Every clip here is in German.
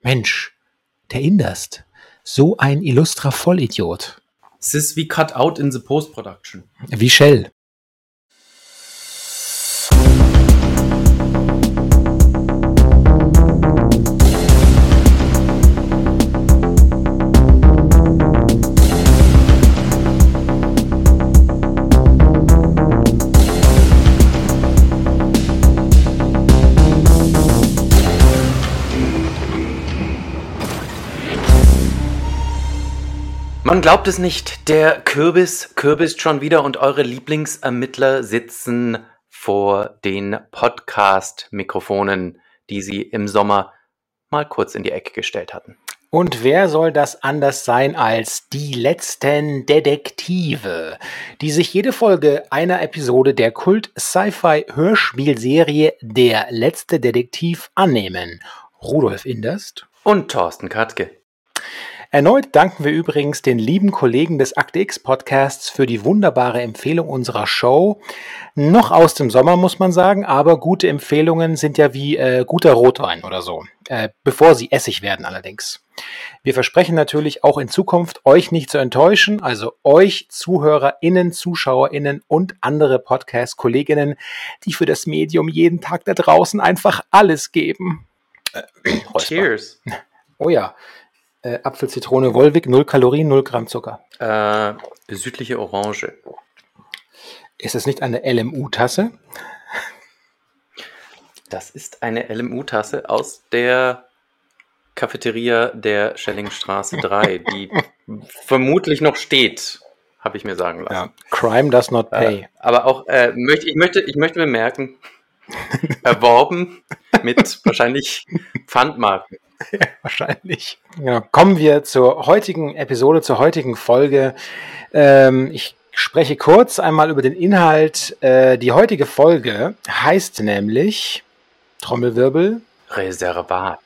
Mensch, der Inderst. So ein illustrer Vollidiot. Es ist wie Cut Out in the Post-Production. Wie Shell. Man glaubt es nicht, der Kürbis schon wieder und eure Lieblingsermittler sitzen vor den Podcast-Mikrofonen, die sie im Sommer mal kurz in die Ecke gestellt hatten. Und wer soll das anders sein als die letzten Detektive, die sich jede Folge einer Episode der Kult-Sci-Fi-Hörspielserie Der letzte Detektiv annehmen? Rudolf Inderst und Thorsten Katke. Erneut danken wir übrigens den lieben Kollegen des Akte X Podcasts für die wunderbare Empfehlung unserer Show. Noch aus dem Sommer, muss man sagen, aber gute Empfehlungen sind ja wie guter Rotwein oder so, bevor sie Essig werden allerdings. Wir versprechen natürlich auch in Zukunft, euch nicht zu enttäuschen, also euch ZuhörerInnen, ZuschauerInnen und andere Podcast-KollegInnen, die für das Medium jeden Tag da draußen einfach alles geben. Cheers. Oh ja. Apfel, Zitrone, Wolwig, 0 Kalorien, 0 Gramm Zucker. Südliche Orange. Ist es nicht eine LMU-Tasse? Das ist eine LMU-Tasse aus der Cafeteria der Schellingstraße 3, die vermutlich noch steht, habe ich mir sagen lassen. Ja. Crime does not pay. Aber auch, ich möchte bemerken, erworben mit wahrscheinlich Pfandmarken. Ja, wahrscheinlich. Ja, kommen wir zur heutigen Episode, zur heutigen Folge. Ich spreche kurz einmal über den Inhalt. Die heutige Folge heißt nämlich, Trommelwirbel, Reservat.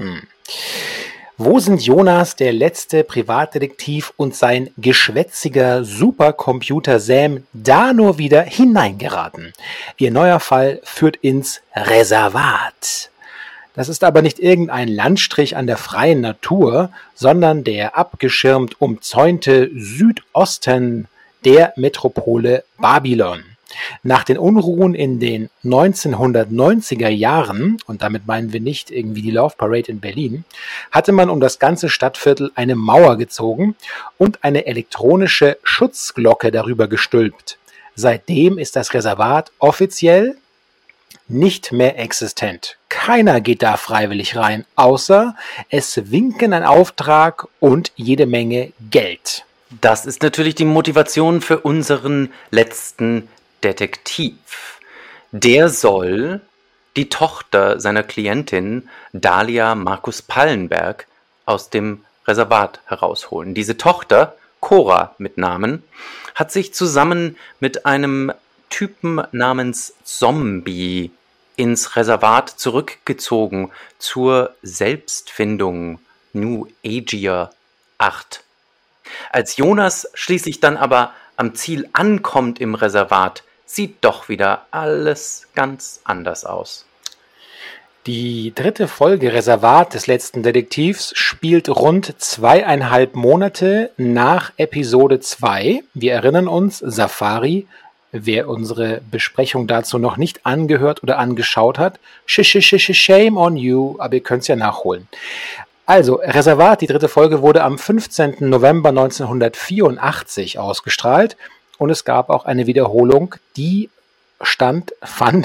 Wo sind Jonas, der letzte Privatdetektiv, und sein geschwätziger Supercomputer Sam da nur wieder hineingeraten? Ihr neuer Fall führt ins Reservat. Das ist aber nicht irgendein Landstrich an der freien Natur, sondern der abgeschirmt umzäunte Südosten der Metropole Babylon. Nach den Unruhen in den 1990er Jahren, und damit meinen wir nicht irgendwie die Love Parade in Berlin, hatte man um das ganze Stadtviertel eine Mauer gezogen und eine elektronische Schutzglocke darüber gestülpt. Seitdem ist das Reservat offiziell nicht mehr existent. Keiner geht da freiwillig rein, außer es winken ein Auftrag und jede Menge Geld. Das ist natürlich die Motivation für unseren letzten Detektiv. Der soll die Tochter seiner Klientin Dalia Markus Pallenberg aus dem Reservat herausholen. Diese Tochter, Cora mit Namen, hat sich zusammen mit einem Typen namens Zombie ins Reservat zurückgezogen zur Selbstfindung New Agia 8. Als Jonas schließlich dann aber am Ziel ankommt im Reservat, sieht doch wieder alles ganz anders aus. Die dritte Folge Reservat des letzten Detektivs spielt rund 2,5 Monate nach Episode 2. Wir erinnern uns, Safari. Wer unsere Besprechung dazu noch nicht angehört oder angeschaut hat, shame on you, aber ihr könnt es ja nachholen. Also, Reservat, die dritte Folge, wurde am 15. November 1984 ausgestrahlt und es gab auch eine Wiederholung, die fand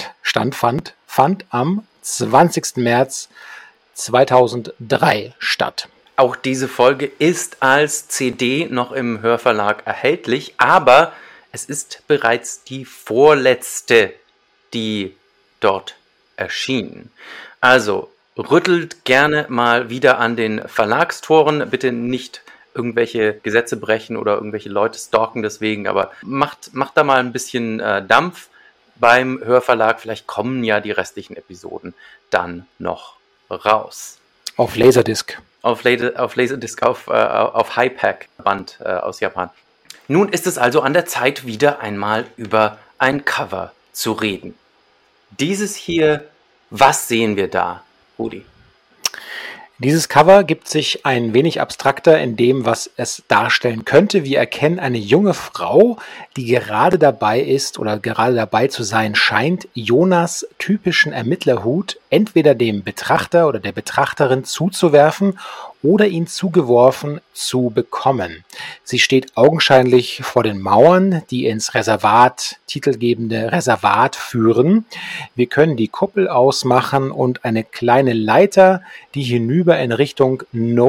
am 20. März 2003 statt. Auch diese Folge ist als CD noch im Hörverlag erhältlich, aber es ist bereits die vorletzte, die dort erschien. Also rüttelt gerne mal wieder an den Verlagstoren, bitte nicht irgendwelche Gesetze brechen oder irgendwelche Leute stalken deswegen, aber macht da mal ein bisschen Dampf beim Hörverlag, vielleicht kommen ja die restlichen Episoden dann noch raus. Auf Laserdisc. Auf Laserdisc, auf Hi-Pack-Band aus Japan. Nun ist es also an der Zeit, wieder einmal über ein Cover zu reden. Dieses hier, was sehen wir da, Rudi? Dieses Cover gibt sich ein wenig abstrakter in dem, was es darstellen könnte. Wir erkennen eine junge Frau, die gerade dabei ist oder gerade dabei zu sein scheint, Jonas typischen Ermittlerhut entweder dem Betrachter oder der Betrachterin zuzuwerfen oder ihn zugeworfen zu bekommen. Sie steht augenscheinlich vor den Mauern, die ins Reservat, titelgebende Reservat führen. Wir können die Kuppel ausmachen und eine kleine Leiter, die hinüber in Richtung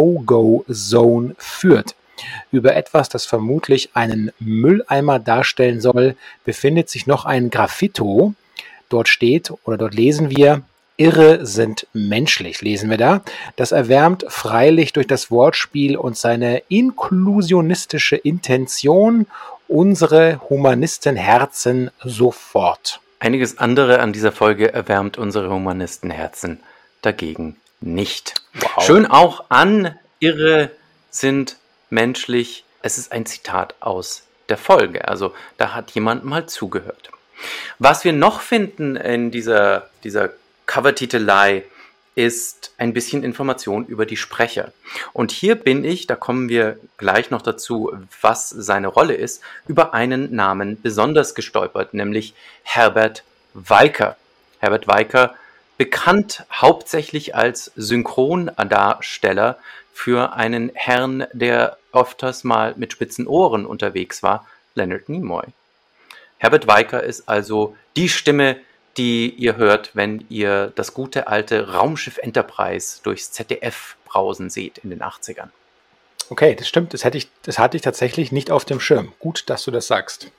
No-Go-Zone führt. Über etwas, das vermutlich einen Mülleimer darstellen soll, befindet sich noch ein Graffito. Dort steht oder dort lesen wir: Irre sind menschlich, lesen wir da. Das erwärmt freilich durch das Wortspiel und seine inklusionistische Intention unsere Humanistenherzen sofort. Einiges andere an dieser Folge erwärmt unsere Humanistenherzen dagegen nicht. Wow. Schön auch an Irre sind menschlich. Es ist ein Zitat aus der Folge. Also da hat jemand mal zugehört. Was wir noch finden in dieser Covertitelei ist ein bisschen Information über die Sprecher. Und hier bin ich, da kommen wir gleich noch dazu, was seine Rolle ist, über einen Namen besonders gestolpert, nämlich Herbert Weicker. Herbert Weicker, bekannt hauptsächlich als Synchrondarsteller für einen Herrn, der öfters mal mit spitzen Ohren unterwegs war, Leonard Nimoy. Herbert Weicker ist also die Stimme, die ihr hört, wenn ihr das gute alte Raumschiff Enterprise durchs ZDF brausen seht in den 80ern. Okay, das stimmt. Das hatte ich tatsächlich nicht auf dem Schirm. Gut, dass du das sagst.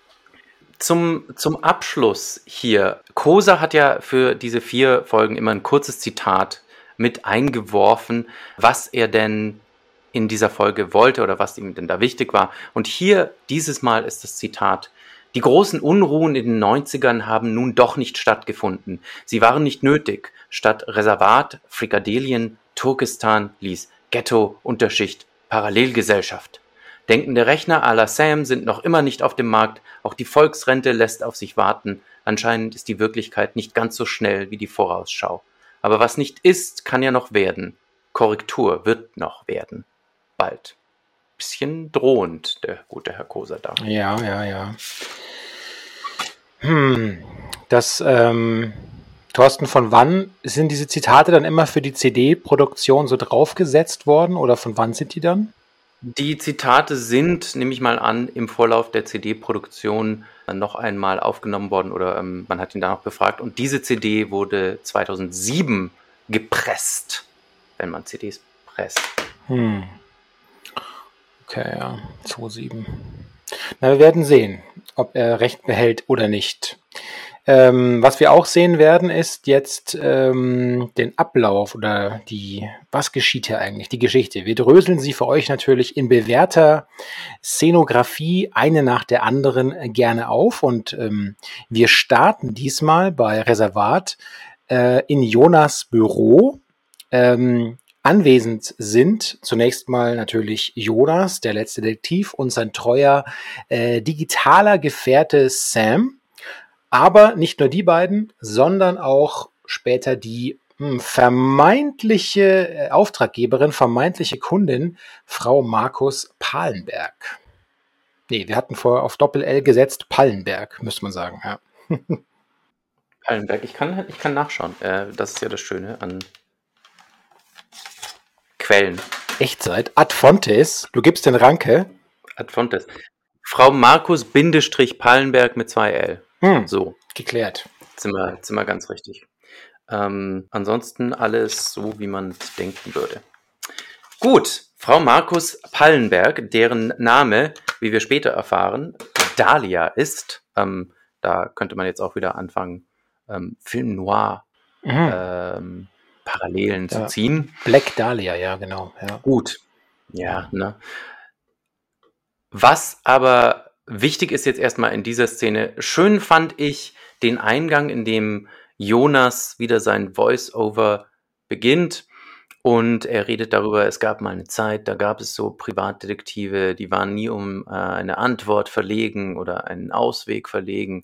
Zum Abschluss hier. Kosa hat ja für diese 4 Folgen immer ein kurzes Zitat mit eingeworfen, was er denn in dieser Folge wollte oder was ihm denn da wichtig war. Und hier, dieses Mal ist das Zitat: Die großen Unruhen in den 90ern haben nun doch nicht stattgefunden. Sie waren nicht nötig. Statt Reservat, Frikadelien, Turkestan ließ Ghetto, Unterschicht, Parallelgesellschaft. Denkende Rechner à la Sam sind noch immer nicht auf dem Markt. Auch die Volksrente lässt auf sich warten. Anscheinend ist die Wirklichkeit nicht ganz so schnell wie die Vorausschau. Aber was nicht ist, kann ja noch werden. Korrektur wird noch werden. Bald. Bisschen drohend, der gute Herr Kosa da. Ja. Das, Thorsten, von wann sind diese Zitate dann immer für die CD-Produktion so draufgesetzt worden oder von wann sind die dann? Die Zitate sind, nehme ich mal an, im Vorlauf der CD-Produktion noch einmal aufgenommen worden oder man hat ihn danach befragt. Und diese CD wurde 2007 gepresst, wenn man CDs presst. Okay, ja, 2,7. Na, wir werden sehen, ob er recht behält oder nicht. Was wir auch sehen werden, ist jetzt den Ablauf oder was geschieht hier eigentlich, die Geschichte. Wir dröseln sie für euch natürlich in bewährter Szenografie eine nach der anderen gerne auf und wir starten diesmal bei Reservat in Jonas Büro. Anwesend sind zunächst mal natürlich Jonas, der letzte Detektiv, und sein treuer digitaler Gefährte Sam. Aber nicht nur die beiden, sondern auch später die vermeintliche Auftraggeberin, vermeintliche Kundin, Frau Markus Palenberg. Nee, wir hatten vorher auf Doppel-L gesetzt, Pallenberg, müsste man sagen. Ja. Palenberg, ich kann nachschauen. Das ist ja das Schöne an Quellen. Echtzeit. Ad Fontes, du gibst den Ranke. Ad Fontes. Frau Markus Palenberg mit 2 L. So. Geklärt. Sind wir ganz richtig. Ansonsten alles so, wie man denken würde. Gut, Frau Markus Palenberg, deren Name, wie wir später erfahren, Dahlia ist. Da könnte man jetzt auch wieder anfangen, Film Noir Parallelen zu ziehen. Black Dahlia, ja, genau. Ja. Gut. Ja, ne? Was aber wichtig ist jetzt erstmal in dieser Szene, schön fand ich den Eingang, in dem Jonas wieder sein Voice-Over beginnt und er redet darüber, es gab mal eine Zeit, da gab es so Privatdetektive, die waren nie um eine Antwort verlegen oder einen Ausweg verlegen.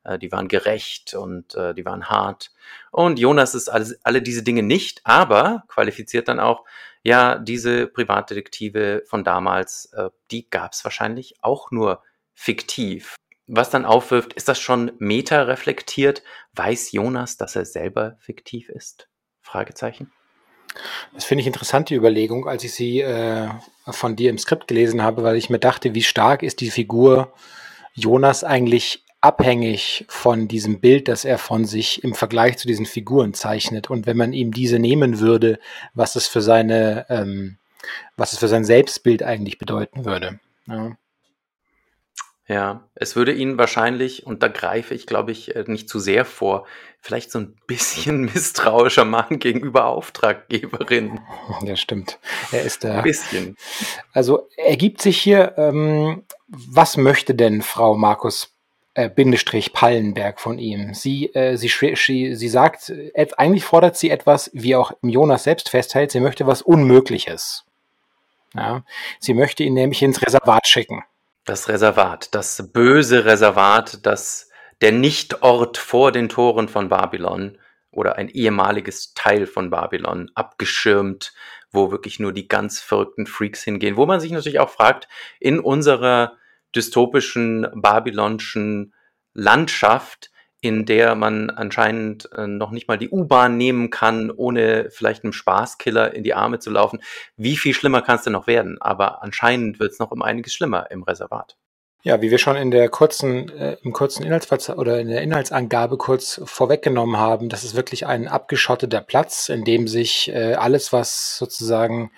die waren gerecht und die waren hart. Und Jonas ist alle diese Dinge nicht, aber qualifiziert dann auch, ja, diese Privatdetektive von damals, die gab es wahrscheinlich auch nur fiktiv. Was dann aufwirft, ist das schon meta-reflektiert? Weiß Jonas, dass er selber fiktiv ist? Fragezeichen. Das finde ich interessant, die Überlegung, als ich sie von dir im Skript gelesen habe, weil ich mir dachte, wie stark ist die Figur Jonas eigentlich abhängig von diesem Bild, das er von sich im Vergleich zu diesen Figuren zeichnet. Und wenn man ihm diese nehmen würde, was es für sein Selbstbild eigentlich bedeuten würde. Ja. Ja, es würde ihn wahrscheinlich, und da greife ich, glaube ich, nicht zu sehr vor, vielleicht so ein bisschen misstrauischer machen gegenüber Auftraggeberinnen. Ja, stimmt. Er ist Ein da. bisschen. Also ergibt sich hier, was möchte denn Frau Markus Bindestrich Pallenberg von ihm? Sie sagt, eigentlich fordert sie etwas, wie auch Jonas selbst festhält, sie möchte was Unmögliches. Ja? Sie möchte ihn nämlich ins Reservat schicken. Das Reservat, das böse Reservat, der Nichtort vor den Toren von Babylon oder ein ehemaliges Teil von Babylon, abgeschirmt, wo wirklich nur die ganz verrückten Freaks hingehen, wo man sich natürlich auch fragt, in unserer dystopischen babylonischen Landschaft, in der man anscheinend noch nicht mal die U-Bahn nehmen kann, ohne vielleicht einem Spaßkiller in die Arme zu laufen. Wie viel schlimmer kann es denn noch werden? Aber anscheinend wird es noch um einiges schlimmer im Reservat. Ja, wie wir schon in der im kurzen oder in der Inhaltsangabe kurz vorweggenommen haben, das ist wirklich ein abgeschotteter Platz, in dem sich alles, was sozusagen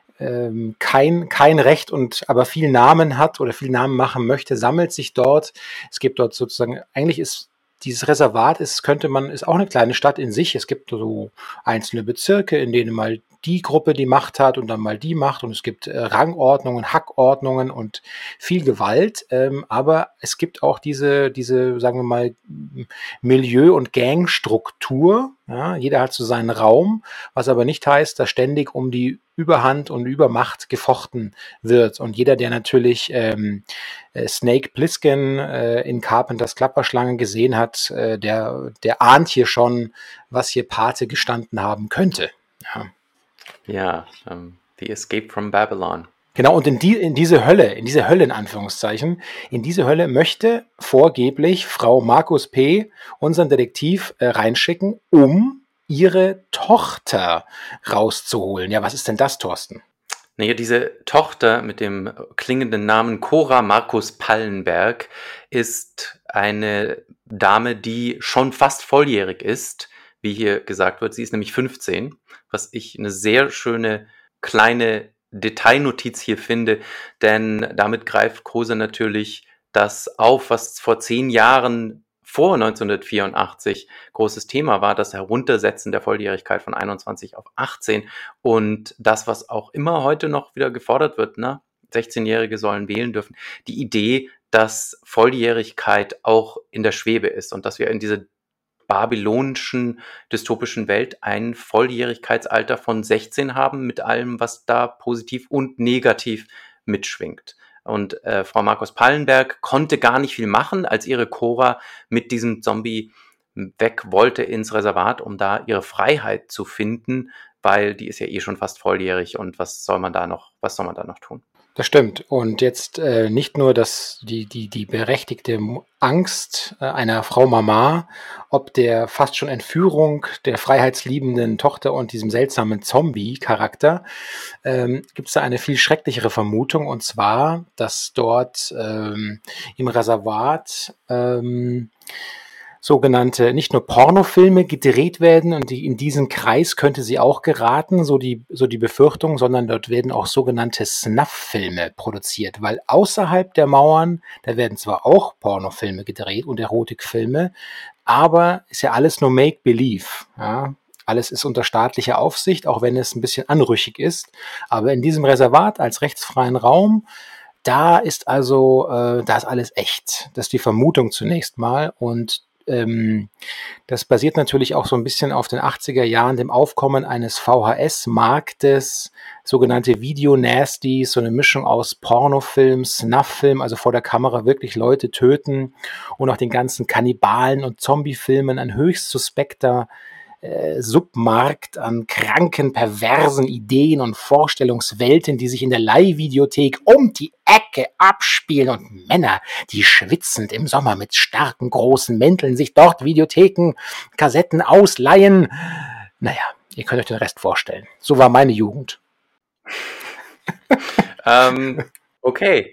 kein Recht aber viel Namen hat oder viel Namen machen möchte, sammelt sich dort. Es gibt dort sozusagen, eigentlich ist dieses Reservat ist auch eine kleine Stadt in sich. Es gibt so einzelne Bezirke, in denen mal die Gruppe die Macht hat und dann mal die Macht und es gibt Rangordnungen, Hackordnungen und viel Gewalt. Aber es gibt auch diese, sagen wir mal, Milieu- und Gangstruktur. Ja, jeder hat so seinen Raum, was aber nicht heißt, dass ständig um die Überhand und Übermacht gefochten wird. Und jeder, der natürlich Snake Plissken in Carpenters Klapperschlange gesehen hat, der ahnt hier schon, was hier Pate gestanden haben könnte. Ja. Ja, The Escape from Babylon. Genau, und in diese Hölle in Anführungszeichen, in diese Hölle möchte vorgeblich Frau Markus P. unseren Detektiv reinschicken, um ihre Tochter rauszuholen. Ja, was ist denn das, Thorsten? Naja, diese Tochter mit dem klingenden Namen Cora Markus Pallenberg ist eine Dame, die schon fast volljährig ist, wie hier gesagt wird. Sie ist nämlich 15, was ich eine sehr schöne kleine Detailnotiz hier finde, denn damit greift Kruse natürlich das auf, was vor 10 Jahren vor 1984 großes Thema war, das Heruntersetzen der Volljährigkeit von 21 auf 18 und das, was auch immer heute noch wieder gefordert wird, 16-Jährige sollen wählen dürfen, die Idee, dass Volljährigkeit auch in der Schwebe ist und dass wir in dieser babylonischen, dystopischen Welt ein Volljährigkeitsalter von 16 haben, mit allem, was da positiv und negativ mitschwingt. Und Frau Markus Pallenberg konnte gar nicht viel machen, als ihre Cora mit diesem Zombie weg wollte ins Reservat, um da ihre Freiheit zu finden, weil die ist ja eh schon fast volljährig und was soll man da noch tun? Das stimmt. Und jetzt nicht nur die berechtigte Angst einer Frau Mama, ob der fast schon Entführung der freiheitsliebenden Tochter und diesem seltsamen Zombie-Charakter, gibt es da eine viel schrecklichere Vermutung, und zwar, dass dort im Reservat sogenannte, nicht nur Pornofilme gedreht werden, und in diesen Kreis könnte sie auch geraten, so die Befürchtung, sondern dort werden auch sogenannte Snuff-Filme produziert, weil außerhalb der Mauern, da werden zwar auch Pornofilme gedreht und Erotikfilme, aber ist ja alles nur Make-Believe, ja. Alles ist unter staatlicher Aufsicht, auch wenn es ein bisschen anrüchig ist, aber in diesem Reservat als rechtsfreien Raum, da ist alles echt. Das ist die Vermutung zunächst mal, und das basiert natürlich auch so ein bisschen auf den 80er Jahren, dem Aufkommen eines VHS-Marktes, sogenannte Video-Nasties, so eine Mischung aus Pornofilm, Snuff-Film, also vor der Kamera wirklich Leute töten und auch den ganzen Kannibalen- und Zombie-Filmen, ein höchst suspekter Submarkt an kranken, perversen Ideen und Vorstellungswelten, die sich in der Leihvideothek um die Ecke abspielen und Männer, die schwitzend im Sommer mit starken, großen Mänteln sich dort Videotheken, Kassetten ausleihen. Naja, ihr könnt euch den Rest vorstellen. So war meine Jugend. Okay.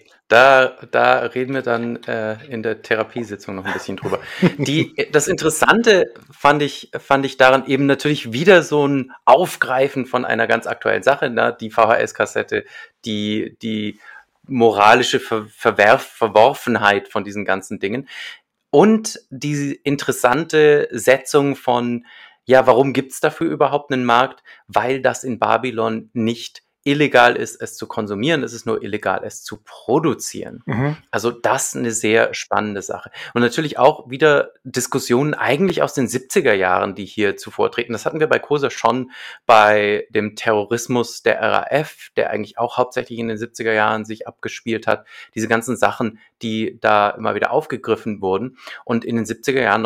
Da reden wir dann in der Therapiesitzung noch ein bisschen drüber. Das Interessante fand ich daran eben natürlich wieder so ein Aufgreifen von einer ganz aktuellen Sache, ne? Die VHS-Kassette, die moralische Verworfenheit von diesen ganzen Dingen und die interessante Setzung von, ja, warum gibt's dafür überhaupt einen Markt? Weil das in Babylon nicht illegal ist, es zu konsumieren, es ist nur illegal, es zu produzieren. Also das ist eine sehr spannende Sache. Und natürlich auch wieder Diskussionen eigentlich aus den 70er Jahren, die hier zuvor treten. Das hatten wir bei Kosa schon bei dem Terrorismus der RAF, der eigentlich auch hauptsächlich in den 70er Jahren sich abgespielt hat. Diese ganzen Sachen, die da immer wieder aufgegriffen wurden. Und in den 70er Jahren,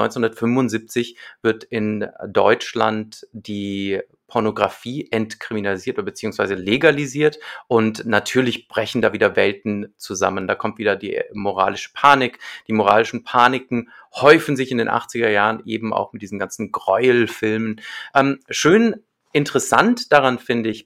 1975, wird in Deutschland die Pornografie entkriminalisiert oder beziehungsweise legalisiert und natürlich brechen da wieder Welten zusammen. Da kommt wieder die moralische Panik. Die moralischen Paniken häufen sich in den 80er Jahren eben auch mit diesen ganzen Gräuelfilmen. Schön interessant daran finde ich,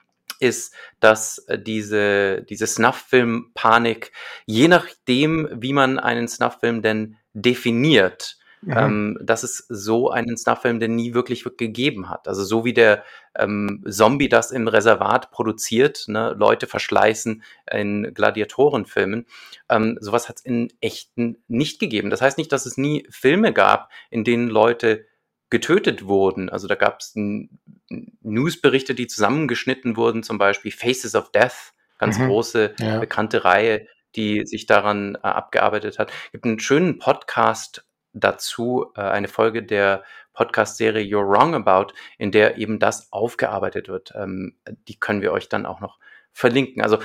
ist, dass diese Snuff-Film-Panik, je nachdem, wie man einen Snuff-Film denn definiert, dass es so einen Snuff-Film denn nie wirklich gegeben hat. Also so wie der Zombie das im Reservat produziert, ne, Leute verschleißen in Gladiatorenfilmen, sowas hat es in echten nicht gegeben. Das heißt nicht, dass es nie Filme gab, in denen Leute getötet wurden. Also da gab es Newsberichte, die zusammengeschnitten wurden, zum Beispiel Faces of Death, ganz große, bekannte Reihe, die sich daran abgearbeitet hat. Es gibt einen schönen Podcast dazu, eine Folge der Podcast-Serie You're Wrong About, in der eben das aufgearbeitet wird. Die können wir euch dann auch noch verlinken. Also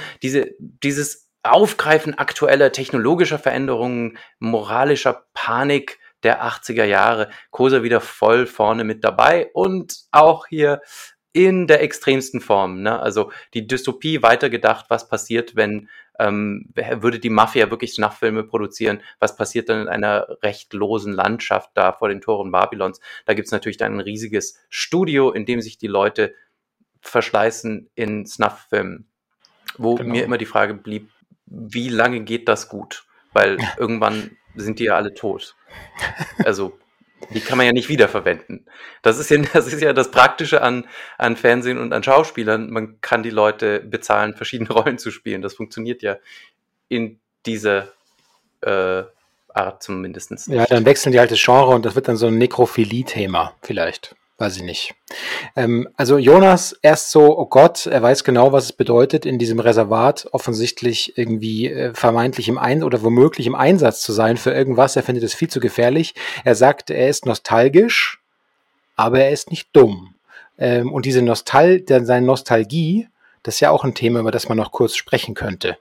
dieses Aufgreifen aktueller technologischer Veränderungen, moralischer Panik der 80er Jahre, Kosa wieder voll vorne mit dabei und auch hier in der extremsten Form, ne? Also die Dystopie weitergedacht, was passiert, wenn würde die Mafia wirklich Snuff-Filme produzieren, was passiert dann in einer rechtlosen Landschaft da vor den Toren Babylons? Da gibt's natürlich dann ein riesiges Studio, in dem sich die Leute verschleißen in Snuff-Filmen, wo mir immer die Frage blieb, wie lange geht das gut? Weil irgendwann sind die ja alle tot. Also die kann man ja nicht wiederverwenden. Das ist ja das Praktische an Fernsehen und an Schauspielern. Man kann die Leute bezahlen, verschiedene Rollen zu spielen. Das funktioniert ja in dieser Art zumindest nicht. Ja, dann wechseln die halt das Genre und das wird dann so ein Nekrophilie-Thema vielleicht. Weiß ich nicht. Also Jonas erst so, oh Gott, er weiß genau, was es bedeutet, in diesem Reservat offensichtlich irgendwie vermeintlich oder womöglich im Einsatz zu sein für irgendwas. Er findet es viel zu gefährlich. Er sagt, er ist nostalgisch, aber er ist nicht dumm. Und seine Nostalgie, das ist ja auch ein Thema, über das man noch kurz sprechen könnte.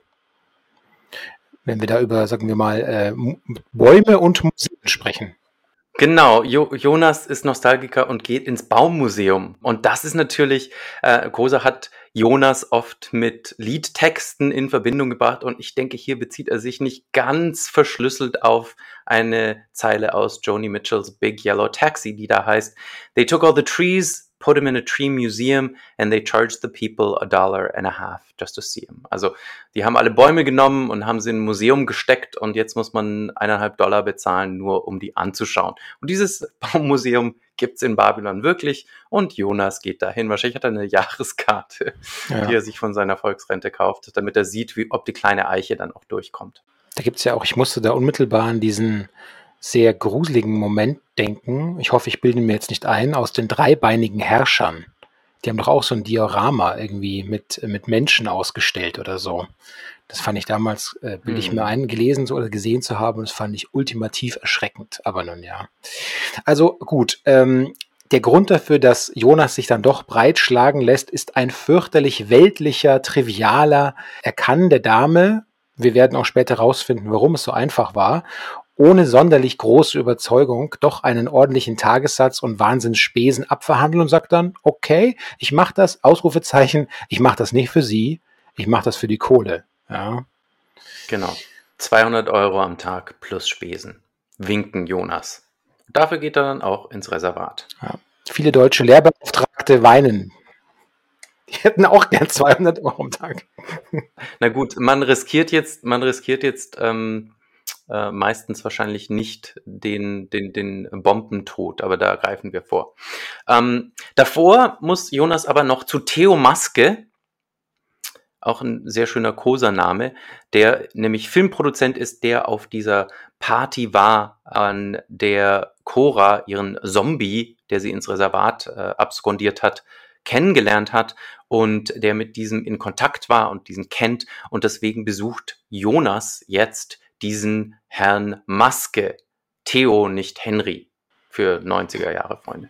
Wenn wir da über, sagen wir mal, Bäume und Museen sprechen. Genau, Jonas ist Nostalgiker und geht ins Baummuseum. Und das ist natürlich, Kosa hat Jonas oft mit Liedtexten in Verbindung gebracht. Und ich denke, hier bezieht er sich nicht ganz verschlüsselt auf eine Zeile aus Joni Mitchells Big Yellow Taxi, die da heißt, "They took all the trees, put them in a tree museum and they charged the people $1.50 just to see them." Also die haben alle Bäume genommen und haben sie in ein Museum gesteckt und jetzt muss man $1,50 bezahlen, nur um die anzuschauen. Und dieses Baumuseum gibt's in Babylon wirklich und Jonas geht dahin. Wahrscheinlich hat er eine Jahreskarte, die er sich von seiner Volksrente kauft, damit er sieht, ob die kleine Eiche dann auch durchkommt. Da gibt's ja auch, ich musste da unmittelbar an diesen sehr gruseligen Moment denken. Ich hoffe, ich bilde mir jetzt nicht ein, aus den dreibeinigen Herrschern. Die haben doch auch so ein Diorama irgendwie mit Menschen ausgestellt oder so. Das fand ich damals, bilde ich mir ein, gelesen oder gesehen zu haben, und das fand ich ultimativ erschreckend. Aber nun ja. Also gut, der Grund dafür, dass Jonas sich dann doch breitschlagen lässt, ist ein fürchterlich weltlicher, trivialer. Er kann der Dame, wir werden auch später rausfinden, warum es so einfach war, ohne sonderlich große Überzeugung doch einen ordentlichen Tagessatz und Wahnsinnsspesen abverhandeln und sagt dann, okay, ich mache das, Ausrufezeichen, ich mache das nicht für Sie, ich mache das für die Kohle. Ja. Genau. 200 € am Tag plus Spesen. Winken Jonas. Dafür geht er dann auch ins Reservat. Ja. Viele deutsche Lehrbeauftragte weinen. Die hätten auch gern 200 € am Tag. Na gut, man riskiert jetzt meistens wahrscheinlich nicht den Bombentod, aber da greifen wir vor. Davor muss Jonas aber noch zu Theo Maske, auch ein sehr schöner Kosa-Name, der nämlich Filmproduzent ist, der auf dieser Party war, an der Cora ihren Zombie, der sie ins Reservat abskondiert hat, kennengelernt hat und der mit diesem in Kontakt war und diesen kennt, und deswegen besucht Jonas jetzt diesen Herrn Maske. Theo, nicht Henry, für 90er Jahre Freunde.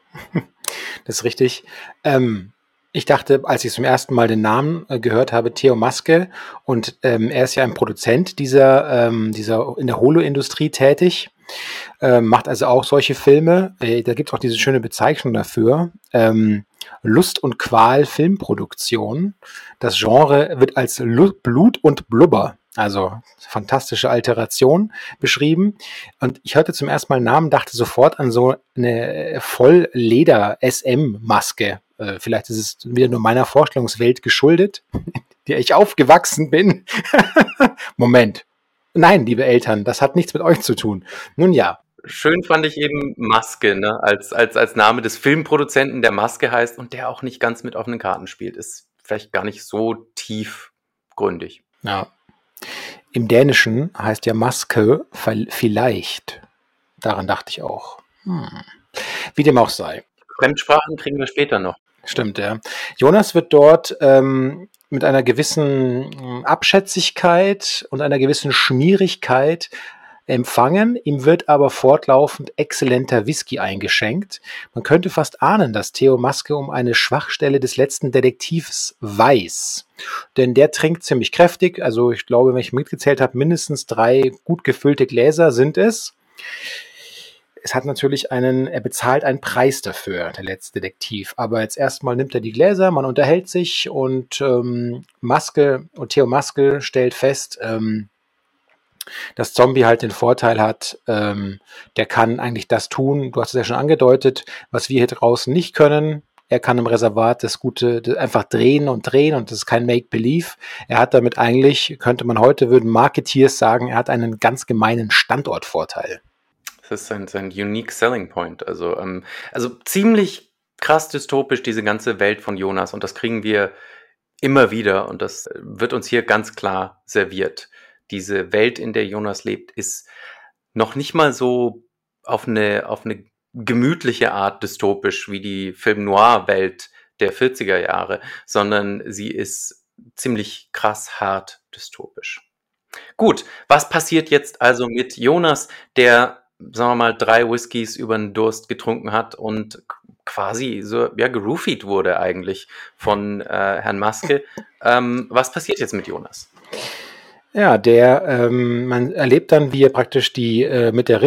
Das ist richtig. Ich dachte, als ich zum ersten Mal den Namen gehört habe, Theo Maske, und er ist ja ein Produzent dieser in der Holo-Industrie tätig, macht also auch solche Filme. Da gibt es auch diese schöne Bezeichnung dafür. Lust und Qual Filmproduktion. Das Genre wird als Blut und Blubber, also fantastische Alteration, beschrieben. Und ich hörte zum ersten Mal den Namen, dachte sofort an so eine Vollleder-SM-Maske. Vielleicht ist es wieder nur meiner Vorstellungswelt geschuldet, in der ich aufgewachsen bin. Moment. Nein, liebe Eltern, das hat nichts mit euch zu tun. Nun ja. Schön fand ich eben Maske, ne? als Name des Filmproduzenten, der Maske heißt und der auch nicht ganz mit offenen Karten spielt. Ist vielleicht gar nicht so tiefgründig. Ja. Im Dänischen heißt ja Maske vielleicht. Daran dachte ich auch. Wie dem auch sei. Fremdsprachen kriegen wir später noch. Stimmt, ja. Jonas wird dort mit einer gewissen Abschätzigkeit und einer gewissen Schmierigkeit empfangen. Ihm wird aber fortlaufend exzellenter Whisky eingeschenkt. Man könnte fast ahnen, dass Theo Maske um eine Schwachstelle des letzten Detektivs weiß. Denn der trinkt ziemlich kräftig. Also ich glaube, wenn ich mitgezählt habe, mindestens 3 gut gefüllte Gläser sind es. Es hat natürlich er bezahlt einen Preis dafür, der letzte Detektiv. Aber jetzt erstmal nimmt er die Gläser, man unterhält sich und Theo Maske stellt fest, dass Zombie halt den Vorteil hat, der kann eigentlich das tun, du hast es ja schon angedeutet, was wir hier draußen nicht können. Er kann im Reservat das einfach drehen und das ist kein Make-Believe. Er hat damit eigentlich, würden Marketeers sagen, er hat einen ganz gemeinen Standortvorteil. Das ist sein unique selling point. Also ziemlich krass dystopisch, diese ganze Welt von Jonas, und das kriegen wir immer wieder und das wird uns hier ganz klar serviert. Diese Welt, in der Jonas lebt, ist noch nicht mal so auf eine gemütliche Art dystopisch wie die Film-Noir-Welt der 40er Jahre, sondern sie ist ziemlich krass hart dystopisch. Gut, was passiert jetzt also mit Jonas, der, sagen wir mal, 3 Whiskys über den Durst getrunken hat und quasi so geroofied wurde eigentlich von Herrn Maske? Was passiert jetzt mit Jonas? Ja, man erlebt dann, wie er praktisch mit der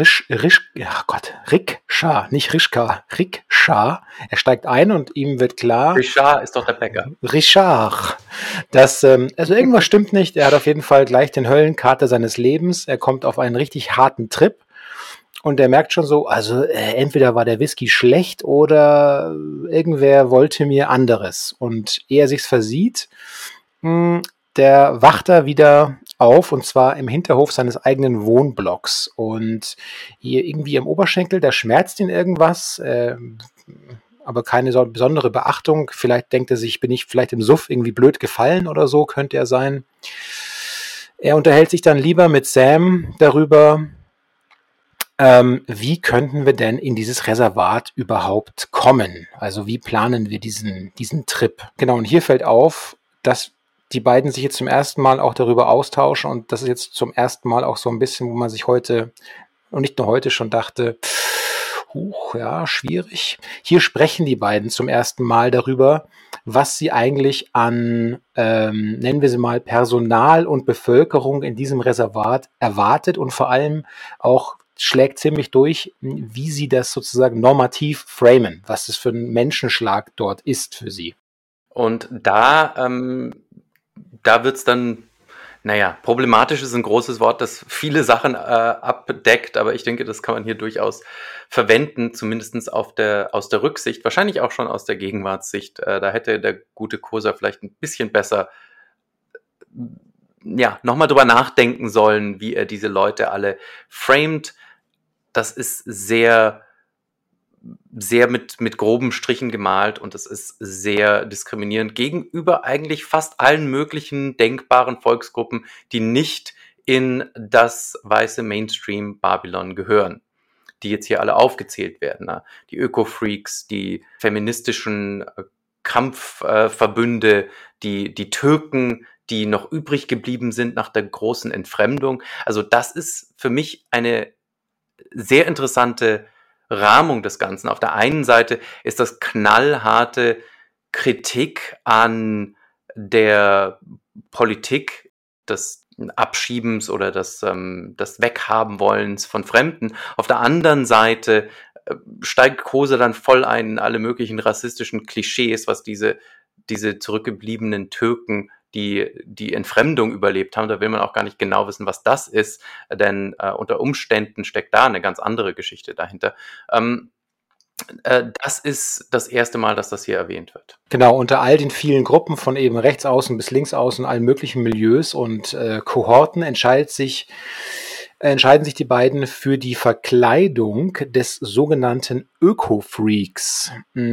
Rikscha, nicht Rischka, Rikscha, er steigt ein und ihm wird klar. Richard ist doch der Bäcker. Richard. Also irgendwas stimmt nicht. Er hat auf jeden Fall gleich den Höllenkater seines Lebens. Er kommt auf einen richtig harten Trip. Und er merkt schon so, also entweder war der Whisky schlecht oder irgendwer wollte mir anderes. Und ehe er sich's versieht, der wacht da wieder auf, und zwar im Hinterhof seines eigenen Wohnblocks. Und hier irgendwie im Oberschenkel, da schmerzt ihn irgendwas, aber keine so besondere Beachtung. Vielleicht denkt er sich, bin ich vielleicht im Suff irgendwie blöd gefallen oder so, könnte er sein. Er unterhält sich dann lieber mit Sam darüber, Wie könnten wir denn in dieses Reservat überhaupt kommen? Also wie planen wir diesen Trip? Genau, und hier fällt auf, dass die beiden sich jetzt zum ersten Mal auch darüber austauschen und das ist jetzt zum ersten Mal auch so ein bisschen, wo man sich heute und nicht nur heute schon dachte, ja, schwierig. Hier sprechen die beiden zum ersten Mal darüber, was sie eigentlich an, nennen wir sie mal, Personal und Bevölkerung in diesem Reservat erwartet und vor allem auch schlägt ziemlich durch, wie sie das sozusagen normativ framen, was das für ein Menschenschlag dort ist für sie. Und da wird es dann, naja, problematisch ist ein großes Wort, das viele Sachen abdeckt, aber ich denke, das kann man hier durchaus verwenden, zumindest aus der Rücksicht, wahrscheinlich auch schon aus der Gegenwartssicht. Da hätte der gute Kosa vielleicht ein bisschen besser nochmal drüber nachdenken sollen, wie er diese Leute alle framed. Das ist sehr, sehr mit groben Strichen gemalt und das ist sehr diskriminierend gegenüber eigentlich fast allen möglichen denkbaren Volksgruppen, die nicht in das weiße Mainstream-Babylon gehören, die jetzt hier alle aufgezählt werden. Die Öko-Freaks, die feministischen Kampfverbünde, die Türken, die noch übrig geblieben sind nach der großen Entfremdung. Also das ist für mich eine sehr interessante Rahmung des Ganzen. Auf der einen Seite ist das knallharte Kritik an der Politik des Abschiebens oder des Weghabenwollens von Fremden. Auf der anderen Seite steigt Kosa dann voll ein in alle möglichen rassistischen Klischees, was diese zurückgebliebenen Türken, die Entfremdung überlebt haben. Da will man auch gar nicht genau wissen, was das ist, denn unter Umständen steckt da eine ganz andere Geschichte dahinter. Das ist das erste Mal, dass das hier erwähnt wird. Genau, unter all den vielen Gruppen von eben rechts außen bis links außen, allen möglichen Milieus und Kohorten entscheiden sich die beiden für die Verkleidung des sogenannten Öko-Freaks.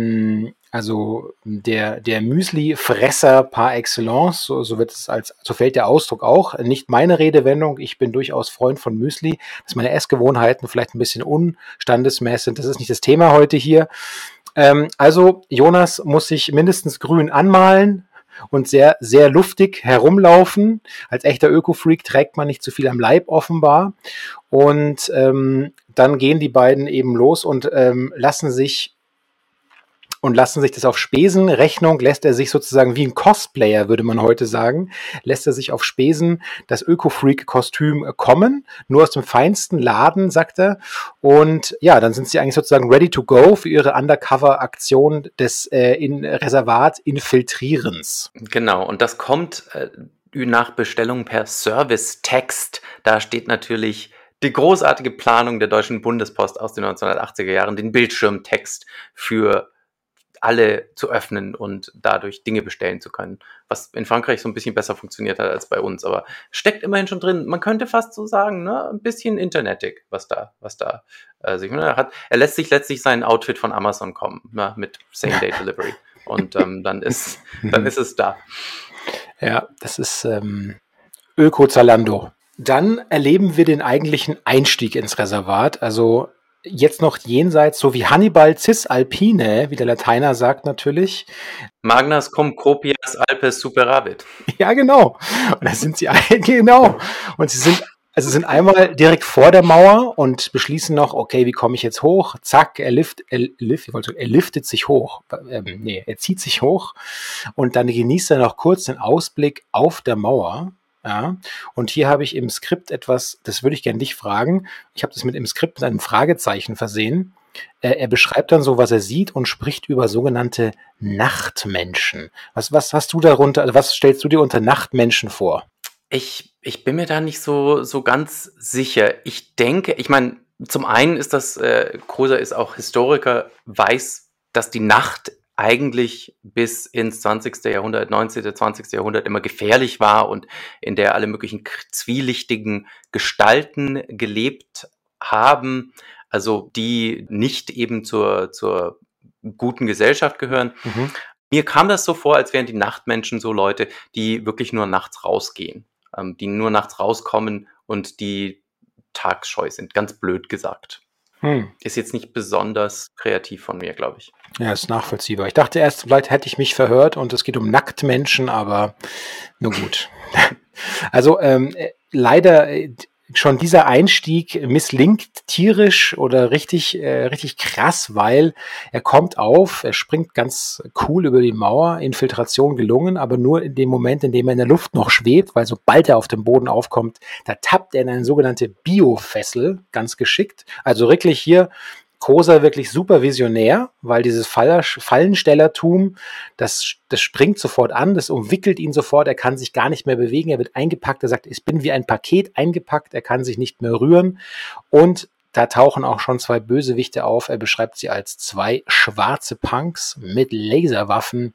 Also der Müsli-Fresser par excellence, so wird es so fällt der Ausdruck auch. Nicht meine Redewendung, ich bin durchaus Freund von Müsli, dass meine Essgewohnheiten vielleicht ein bisschen unstandesmäßig sind. Das ist nicht das Thema heute hier. Also Jonas muss sich mindestens grün anmalen und sehr, sehr luftig herumlaufen. Als echter Öko-Freak trägt man nicht zu viel am Leib offenbar. Und dann gehen die beiden eben los und lassen sich das auf Spesenrechnung, lässt er sich sozusagen wie ein Cosplayer, würde man heute sagen, lässt er sich auf Spesen das Öko-Freak-Kostüm kommen, nur aus dem feinsten Laden, sagt er. Und ja, dann sind sie eigentlich sozusagen ready to go für ihre Undercover-Aktion des Reservat-Infiltrierens. Genau, und das kommt nach Bestellung per Service-Text. Da steht natürlich die großartige Planung der Deutschen Bundespost aus den 1980er Jahren, den Bildschirmtext für alle zu öffnen und dadurch Dinge bestellen zu können, was in Frankreich so ein bisschen besser funktioniert hat als bei uns, aber steckt immerhin schon drin. Man könnte fast so sagen, ne, ein bisschen internetig, was da sich hat. Er lässt sich letztlich sein Outfit von Amazon kommen, ne, mit Same-Day-Delivery und dann ist es da. Ja, das ist Öko-Zalando. Dann erleben wir den eigentlichen Einstieg ins Reservat, also jetzt noch jenseits, so wie Hannibal Cisalpine, wie der Lateiner sagt natürlich. Magnas cum copias Alpes superavit. Ja, genau. Und da sind sie, genau. Und sie sind einmal direkt vor der Mauer und beschließen noch, okay, wie komme ich jetzt hoch? Zack, er liftet sich hoch. Er zieht sich hoch und dann genießt er noch kurz den Ausblick auf der Mauer. Ja, und hier habe ich im Skript etwas, das würde ich gerne dich fragen. Ich habe das im Skript mit einem Fragezeichen versehen. Er beschreibt dann so, was er sieht und spricht über sogenannte Nachtmenschen. Was hast du darunter, also was stellst du dir unter Nachtmenschen vor? Ich bin mir da nicht so ganz sicher. Ich denke, ich meine, zum einen ist das, Kosa ist auch Historiker, weiß, dass die Nacht eigentlich bis ins 20. Jahrhundert, 19., 20. Jahrhundert immer gefährlich war und in der alle möglichen zwielichtigen Gestalten gelebt haben, also die nicht eben zur guten Gesellschaft gehören. Mhm. Mir kam das so vor, als wären die Nachtmenschen so Leute, die wirklich nur nachts rausgehen, die nur nachts rauskommen und die alltagsscheu sind, ganz blöd gesagt. Ist jetzt nicht besonders kreativ von mir, glaube ich. Ja, ist nachvollziehbar. Ich dachte erst, vielleicht hätte ich mich verhört und es geht um Nacktmenschen, aber nur gut. Also leider schon dieser Einstieg misslingt tierisch oder richtig krass, weil er kommt auf, er springt ganz cool über die Mauer, Infiltration gelungen, aber nur in dem Moment, in dem er in der Luft noch schwebt, weil sobald er auf dem Boden aufkommt, da tappt er in eine sogenannte Biofessel, ganz geschickt. Also wirklich hier Kosa wirklich super visionär, weil dieses Fallenstellertum, das springt sofort an, das umwickelt ihn sofort, er kann sich gar nicht mehr bewegen, er wird eingepackt, er sagt, ich bin wie ein Paket eingepackt, er kann sich nicht mehr rühren und da tauchen auch schon zwei Bösewichte auf, er beschreibt sie als zwei schwarze Punks mit Laserwaffen,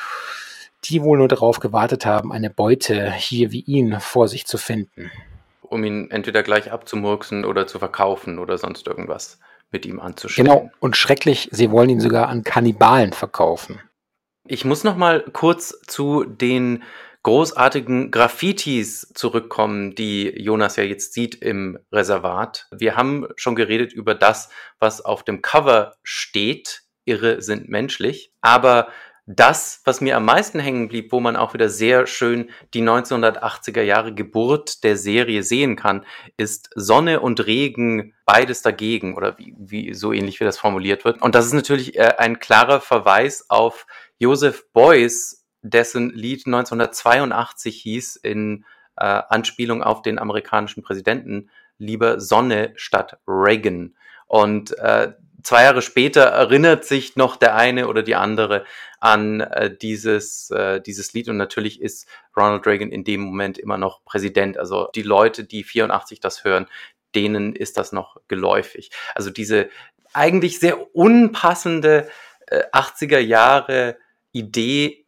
die wohl nur darauf gewartet haben, eine Beute hier wie ihn vor sich zu finden. Um ihn entweder gleich abzumurksen oder zu verkaufen oder sonst irgendwas mit ihm anzustellen. Genau, und schrecklich, sie wollen ihn sogar an Kannibalen verkaufen. Ich muss noch mal kurz zu den großartigen Graffitis zurückkommen, die Jonas ja jetzt sieht im Reservat. Wir haben schon geredet über das, was auf dem Cover steht. Irre sind menschlich. Aber das, was mir am meisten hängen blieb, wo man auch wieder sehr schön die 1980er Jahre Geburt der Serie sehen kann, ist Sonne und Regen, beides dagegen, oder wie so ähnlich wie das formuliert wird. Und das ist natürlich ein klarer Verweis auf Joseph Beuys, dessen Lied 1982 hieß, in Anspielung auf den amerikanischen Präsidenten, lieber Sonne statt Reagan. Und 2 Jahre später erinnert sich noch der eine oder die andere an dieses Lied, und natürlich ist Ronald Reagan in dem Moment immer noch Präsident. Also die Leute, die 84 das hören, denen ist das noch geläufig. Also diese eigentlich sehr unpassende 80er Jahre Idee,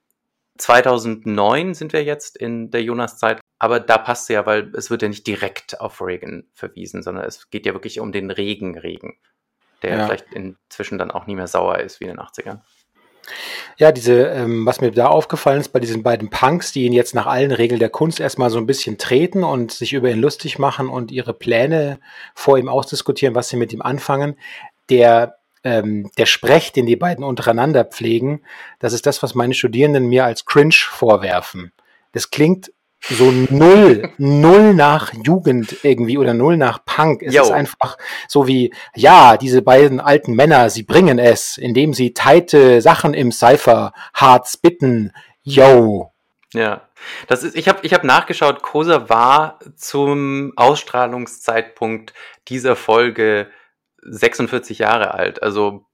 2009 sind wir jetzt in der Jonas-Zeit, aber da passt ja, weil es wird ja nicht direkt auf Reagan verwiesen, sondern es geht ja wirklich um den Regen, der vielleicht inzwischen dann auch nie mehr sauer ist wie in den 80ern. Ja, was mir da aufgefallen ist, bei diesen beiden Punks, die ihn jetzt nach allen Regeln der Kunst erstmal so ein bisschen treten und sich über ihn lustig machen und ihre Pläne vor ihm ausdiskutieren, was sie mit ihm anfangen, der Sprech, den die beiden untereinander pflegen, das ist das, was meine Studierenden mir als cringe vorwerfen. Das klingt so null nach Jugend irgendwie oder null nach Punk. Es ist einfach so wie, ja, diese beiden alten Männer, sie bringen es, indem sie tighte Sachen im Cypher hart spitten. Yo. Ja, ich hab nachgeschaut, Kosa war zum Ausstrahlungszeitpunkt dieser Folge 46 Jahre alt. Also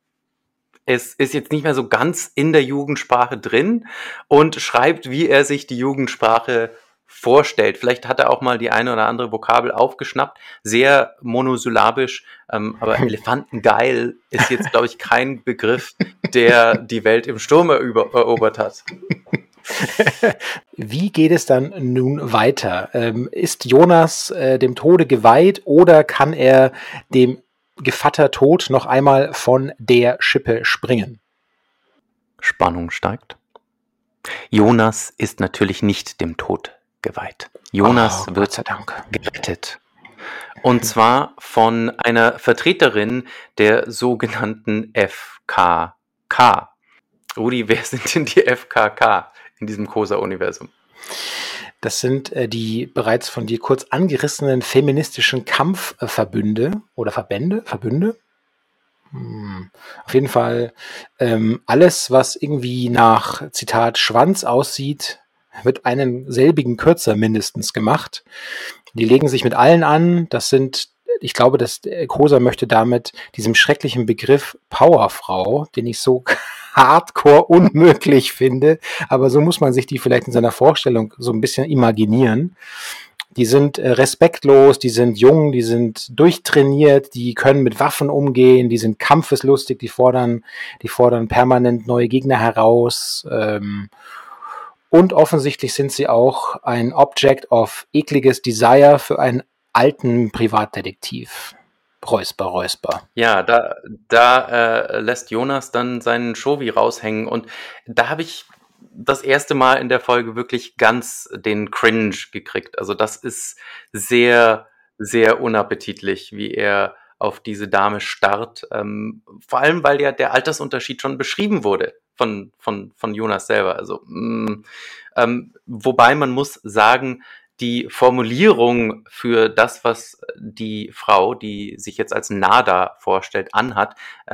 es ist jetzt nicht mehr so ganz in der Jugendsprache drin und schreibt, wie er sich die Jugendsprache vorstellt. Vielleicht hat er auch mal die eine oder andere Vokabel aufgeschnappt. Sehr monosyllabisch, aber Elefantengeil ist jetzt, glaube ich, kein Begriff, der die Welt im Sturm erobert hat. Wie geht es dann nun weiter? Ist Jonas dem Tode geweiht oder kann er dem Gevatter Tod noch einmal von der Schippe springen? Spannung steigt. Jonas ist natürlich nicht dem Tod geweiht. Jonas wird gerettet. Und zwar von einer Vertreterin der sogenannten FKK. Rudi, wer sind denn die FKK in diesem Kosa-Universum? Das sind die bereits von dir kurz angerissenen feministischen Kampfverbünde oder Verbünde. Auf jeden Fall alles, was irgendwie nach, Zitat, Schwanz aussieht, wird einen selbigen kürzer mindestens gemacht. Die legen sich mit allen an. Das sind, ich glaube, dass Kosa möchte damit diesem schrecklichen Begriff Powerfrau, den ich so hardcore unmöglich finde, aber so muss man sich die vielleicht in seiner Vorstellung so ein bisschen imaginieren. Die sind respektlos, die sind jung, die sind durchtrainiert, die können mit Waffen umgehen, die sind kampfeslustig, die fordern permanent neue Gegner heraus. Und offensichtlich sind sie auch ein Object of ekliges Desire für einen alten Privatdetektiv. Räusper. Ja, da lässt Jonas dann seinen Shovi raushängen und da habe ich das erste Mal in der Folge wirklich ganz den Cringe gekriegt. Also das ist sehr sehr unappetitlich, wie er auf diese Dame starrt. Vor allem, weil ja der Altersunterschied schon beschrieben wurde von Jonas selber. Also, wobei man muss sagen, die Formulierung für das, was die Frau, die sich jetzt als Nada vorstellt, anhat,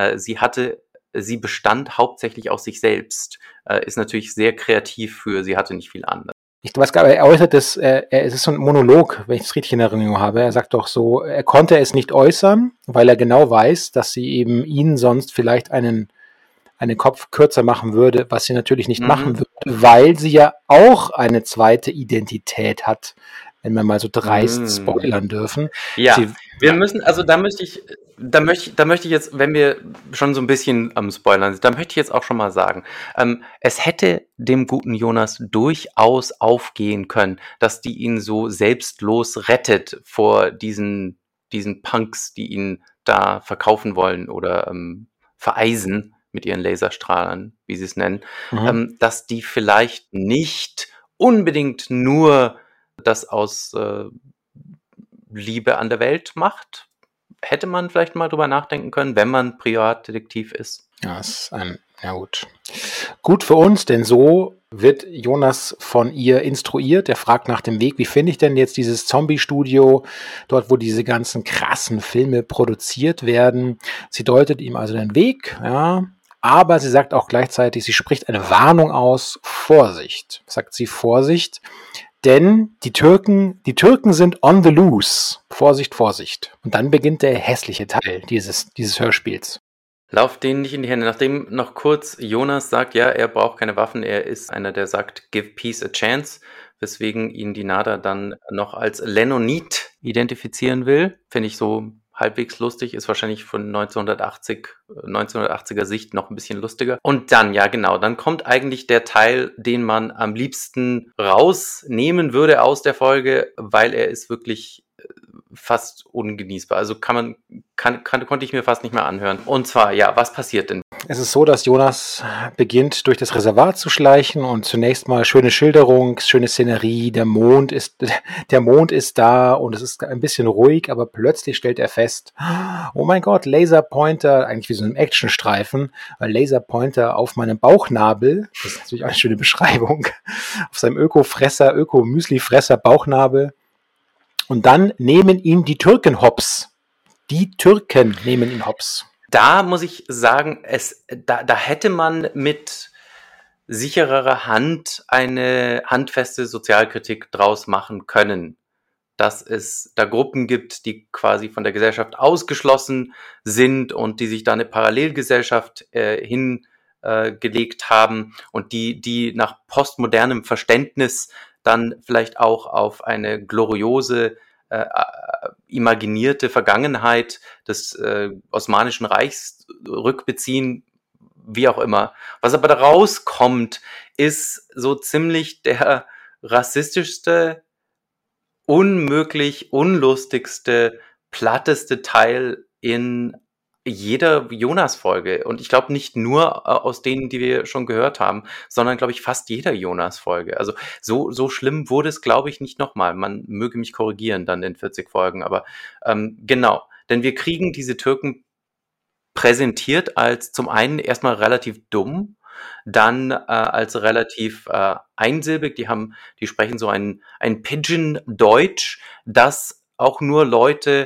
sie bestand hauptsächlich aus sich selbst, ist natürlich sehr kreativ für, sie hatte nicht viel an. Ich weiß gar nicht, er äußert es ist so ein Monolog, wenn ich es richtig in Erinnerung habe. Er sagt doch so, er konnte es nicht äußern, weil er genau weiß, dass sie eben ihn sonst vielleicht einen Kopf kürzer machen würde, was sie natürlich nicht machen würde, weil sie ja auch eine zweite Identität hat, wenn wir mal so dreist spoilern dürfen. Ja, wir müssen, also da möchte ich jetzt, wenn wir schon so ein bisschen am Spoilern sind, da möchte ich jetzt auch schon mal sagen, es hätte dem guten Jonas durchaus aufgehen können, dass die ihn so selbstlos rettet vor diesen Punks, die ihn da verkaufen wollen oder vereisen mit ihren Laserstrahlern, wie sie es nennen, dass die vielleicht nicht unbedingt nur das aus Liebe an der Welt macht. Hätte man vielleicht mal drüber nachdenken können, wenn man Privatdetektiv ist. Ja, ist gut. Gut für uns, denn so wird Jonas von ihr instruiert. Er fragt nach dem Weg, wie finde ich denn jetzt dieses Zombie-Studio, dort, wo diese ganzen krassen Filme produziert werden. Sie deutet ihm also den Weg, ja, aber sie sagt auch gleichzeitig, sie spricht eine Warnung aus. Vorsicht, sagt sie, Vorsicht, denn die Türken sind on the loose. Vorsicht, Vorsicht. Und dann beginnt der hässliche Teil dieses Hörspiels. Lauf denen nicht in die Hände. Nachdem noch kurz Jonas sagt, ja, er braucht keine Waffen, er ist einer, der sagt, give peace a chance, weswegen ihn die Nada dann noch als Lennonit identifizieren will. Finde ich so halbwegs lustig, ist wahrscheinlich von 1980er Sicht noch ein bisschen lustiger. Und dann, ja genau, dann kommt eigentlich der Teil, den man am liebsten rausnehmen würde aus der Folge, weil er ist wirklich fast ungenießbar. Also konnte ich mir fast nicht mehr anhören. Und zwar, ja, was passiert denn? Es ist so, dass Jonas beginnt, durch das Reservat zu schleichen und zunächst mal schöne Schilderung, schöne Szenerie, der Mond ist da und es ist ein bisschen ruhig, aber plötzlich stellt er fest, oh mein Gott, Laserpointer, eigentlich wie so ein Actionstreifen, Laserpointer auf meinem Bauchnabel, das ist natürlich auch eine schöne Beschreibung, auf seinem Öko-Müsli-Fresser Bauchnabel. Und dann nehmen ihn die Türken hops. Die Türken nehmen ihn hops. Da muss ich sagen, da hätte man mit sichererer Hand eine handfeste Sozialkritik draus machen können. Dass es da Gruppen gibt, die quasi von der Gesellschaft ausgeschlossen sind und die sich da eine Parallelgesellschaft hingelegt haben und die nach postmodernem Verständnis dann vielleicht auch auf eine gloriose, imaginierte Vergangenheit des Osmanischen Reichs rückbeziehen, wie auch immer. Was aber da rauskommt, ist so ziemlich der rassistischste, unmöglich unlustigste, platteste Teil in jeder Jonas-Folge. Und ich glaube nicht nur aus denen, die wir schon gehört haben, sondern, glaube ich, fast jeder Jonas-Folge. Also so schlimm wurde es, glaube ich, nicht nochmal. Man möge mich korrigieren dann in 40 Folgen. Aber genau, denn wir kriegen diese Türken präsentiert als zum einen erstmal relativ dumm, dann als relativ einsilbig. Die sprechen so ein Pidgin-Deutsch, das auch nur Leute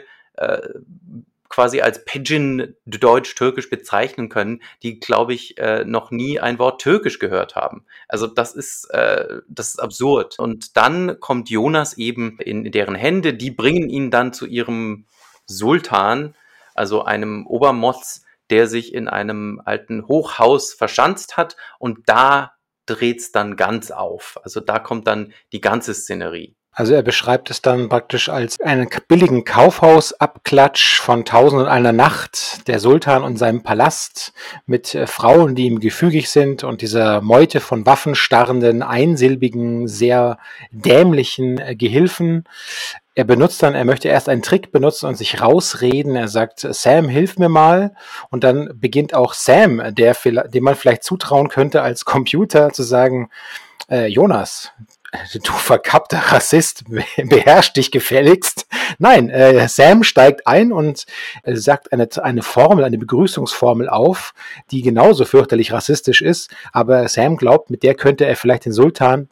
quasi als Pidgin Deutsch-Türkisch bezeichnen können, die, glaube ich, noch nie ein Wort Türkisch gehört haben. Also das ist absurd. Und dann kommt Jonas eben in deren Hände, die bringen ihn dann zu ihrem Sultan, also einem Obermoz, der sich in einem alten Hochhaus verschanzt hat, und da dreht's dann ganz auf. Also da kommt dann die ganze Szenerie. Also er beschreibt es dann praktisch als einen billigen Kaufhausabklatsch von 1001 Nacht, der Sultan und seinem Palast mit Frauen, die ihm gefügig sind, und dieser Meute von waffenstarrenden, einsilbigen, sehr dämlichen Gehilfen. Er möchte erst einen Trick benutzen und sich rausreden. Er sagt, Sam, hilf mir mal. Und dann beginnt auch Sam, dem man vielleicht zutrauen könnte, als Computer zu sagen, Jonas, du verkappter Rassist, beherrsch dich gefälligst. Nein, Sam steigt ein und sagt eine Formel, eine Begrüßungsformel auf, die genauso fürchterlich rassistisch ist, aber Sam glaubt, mit der könnte er vielleicht den Sultan,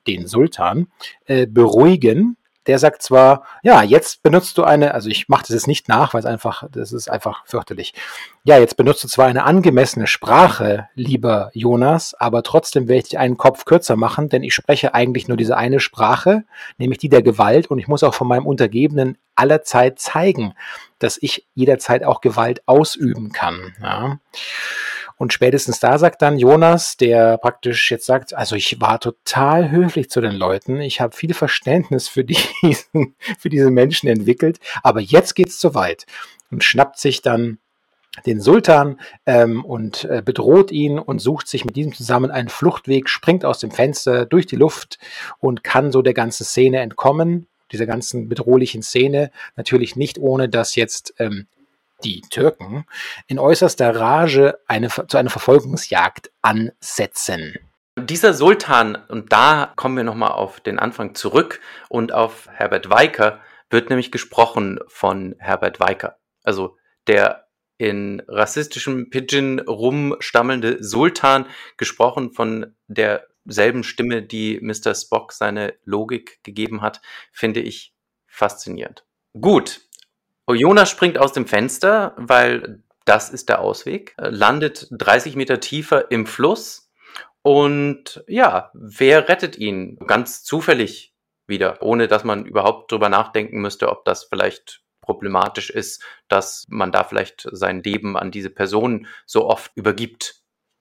beruhigen. Der sagt zwar, ja, jetzt benutzt du also ich mache das jetzt nicht nach, weil das ist einfach fürchterlich. Ja, jetzt benutzt du zwar eine angemessene Sprache, lieber Jonas, aber trotzdem werde ich dir einen Kopf kürzer machen, denn ich spreche eigentlich nur diese eine Sprache, nämlich die der Gewalt, und ich muss auch von meinem Untergebenen allerzeit zeigen, dass ich jederzeit auch Gewalt ausüben kann. Ja. Und spätestens da sagt dann Jonas, der praktisch jetzt sagt, also ich war total höflich zu den Leuten, ich habe viel Verständnis für diese Menschen entwickelt, aber jetzt geht's zu weit. Und schnappt sich dann den Sultan und bedroht ihn und sucht sich mit diesem zusammen einen Fluchtweg, springt aus dem Fenster durch die Luft und kann so der ganzen Szene entkommen, dieser ganzen bedrohlichen Szene, natürlich nicht ohne dass jetzt die Türken in äußerster Rage zu einer Verfolgungsjagd ansetzen. Dieser Sultan, und da kommen wir nochmal auf den Anfang zurück und auf Herbert Weicker, wird nämlich gesprochen von Herbert Weicker. Also der in rassistischem Pidgin rumstammelnde Sultan, gesprochen von derselben Stimme, die Mr. Spock seine Logik gegeben hat, finde ich faszinierend. Gut. Jonas springt aus dem Fenster, weil das ist der Ausweg, landet 30 Meter tiefer im Fluss und ja, wer rettet ihn? Ganz zufällig wieder, ohne dass man überhaupt drüber nachdenken müsste, ob das vielleicht problematisch ist, dass man da vielleicht sein Leben an diese Person so oft übergibt.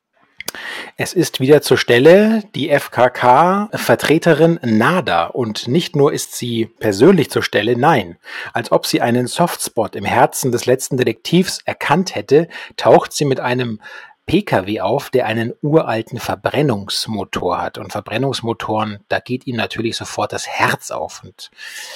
Es ist wieder zur Stelle die FKK-Vertreterin Nada, und nicht nur ist sie persönlich zur Stelle, nein, als ob sie einen Softspot im Herzen des letzten Detektivs erkannt hätte, taucht sie mit einem PKW auf, der einen uralten Verbrennungsmotor hat, und Verbrennungsmotoren, da geht ihm natürlich sofort das Herz auf, und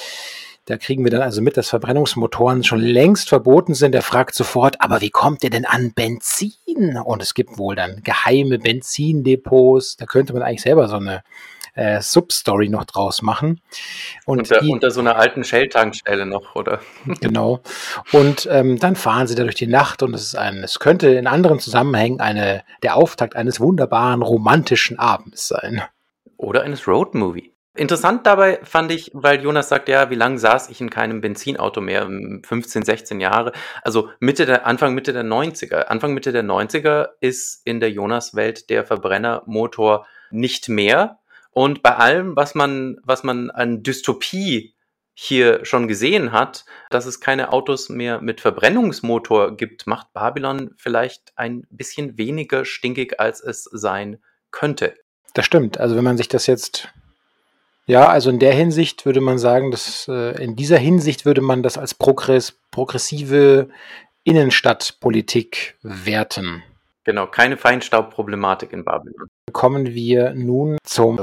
da kriegen wir dann also mit, dass Verbrennungsmotoren schon längst verboten sind. Er fragt sofort, aber wie kommt ihr denn an Benzin? Und es gibt wohl dann geheime Benzindepots. Da könnte man eigentlich selber so eine Substory noch draus machen. Unter so einer alten Shell-Tankstelle noch, oder? Genau. Und dann fahren sie da durch die Nacht, und es könnte in anderen Zusammenhängen der Auftakt eines wunderbaren romantischen Abends sein. Oder eines Roadmovie. Interessant dabei fand ich, weil Jonas sagt, ja, wie lange saß ich in keinem Benzinauto mehr? 15, 16 Jahre. Also Anfang Mitte der 90er. Anfang Mitte der 90er ist in der Jonas-Welt der Verbrennermotor nicht mehr. Und bei allem, was man an Dystopie hier schon gesehen hat, dass es keine Autos mehr mit Verbrennungsmotor gibt, macht Babylon vielleicht ein bisschen weniger stinkig, als es sein könnte. Das stimmt. Also wenn man sich das jetzt... Ja, also in der Hinsicht würde man sagen, in dieser Hinsicht würde man das als progressive Innenstadtpolitik werten. Genau, keine Feinstaubproblematik in Babylon. Kommen wir nun zum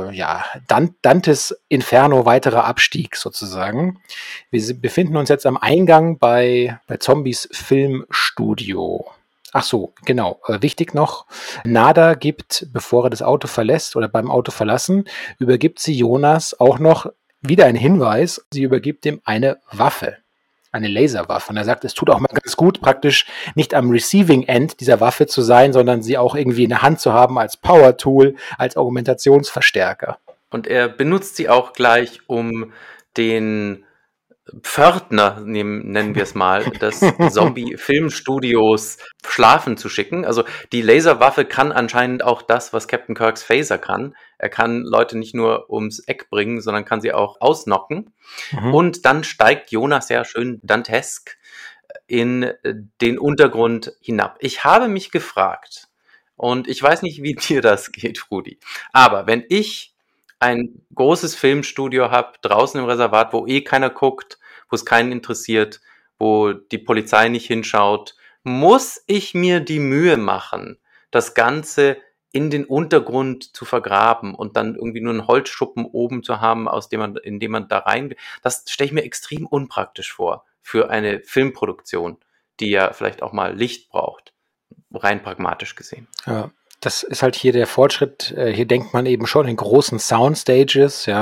Dantes Inferno, weiterer Abstieg sozusagen. Wir befinden uns jetzt am Eingang bei Zombies Filmstudio. Ach so, genau. Wichtig noch, Nada gibt, bevor er das Auto verlässt oder beim Auto verlassen, übergibt sie Jonas auch noch wieder einen Hinweis. Sie übergibt ihm eine Waffe, eine Laserwaffe. Und er sagt, es tut auch mal ganz gut, praktisch nicht am Receiving End dieser Waffe zu sein, sondern sie auch irgendwie in der Hand zu haben als Power-Tool, als Argumentationsverstärker. Und er benutzt sie auch gleich, um den Pförtner, nennen wir es mal, des Zombie-Filmstudios schlafen zu schicken. Also die Laserwaffe kann anscheinend auch das, was Captain Kirks Phaser kann. Er kann Leute nicht nur ums Eck bringen, sondern kann sie auch ausnocken. Mhm. Und dann steigt Jonas sehr schön dantesk in den Untergrund hinab. Ich habe mich gefragt, und ich weiß nicht, wie dir das geht, Rudi, aber wenn ich ein großes Filmstudio habe, draußen im Reservat, wo keiner guckt, wo es keinen interessiert, wo die Polizei nicht hinschaut, muss ich mir die Mühe machen, das Ganze in den Untergrund zu vergraben und dann irgendwie nur einen Holzschuppen oben zu haben, in dem man da rein will. Das stelle ich mir extrem unpraktisch vor für eine Filmproduktion, die ja vielleicht auch mal Licht braucht, rein pragmatisch gesehen. Ja. Das ist halt hier der Fortschritt. Hier denkt man eben schon in großen Soundstages, ja.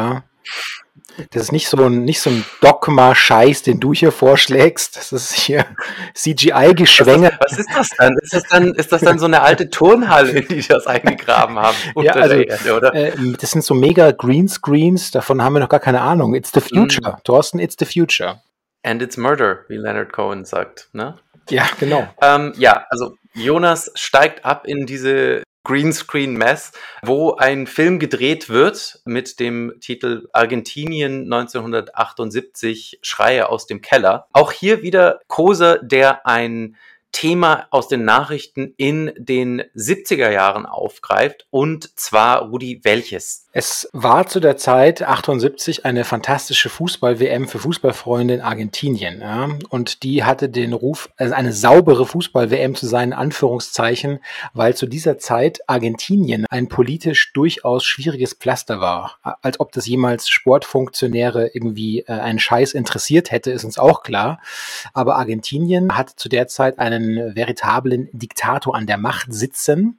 Das ist nicht so ein Dogma-Scheiß, den du hier vorschlägst. Das ist hier CGI-Geschwänger. Was ist das dann? Ist das dann so eine alte Turnhalle, in die das eingegraben haben unter der Erde, oder? Das sind so mega Greenscreens, davon haben wir noch gar keine Ahnung. It's the future. Thorsten, it's the future. And it's murder, wie Leonard Cohen sagt, ne? Ja, genau. Also Jonas steigt ab in diese Greenscreen-Mess, wo ein Film gedreht wird mit dem Titel Argentinien 1978, Schreie aus dem Keller. Auch hier wieder Koser, der ein Thema aus den Nachrichten in den 70er Jahren aufgreift, und zwar, Rudi, welches? Es war zu der Zeit 78 eine fantastische Fußball-WM für Fußballfreunde in Argentinien. Ja? Und die hatte den Ruf, also eine saubere Fußball-WM zu sein, in Anführungszeichen, weil zu dieser Zeit Argentinien ein politisch durchaus schwieriges Pflaster war. Als ob das jemals Sportfunktionäre irgendwie einen Scheiß interessiert hätte, ist uns auch klar. Aber Argentinien hat zu der Zeit einen veritablen Diktator an der Macht sitzen.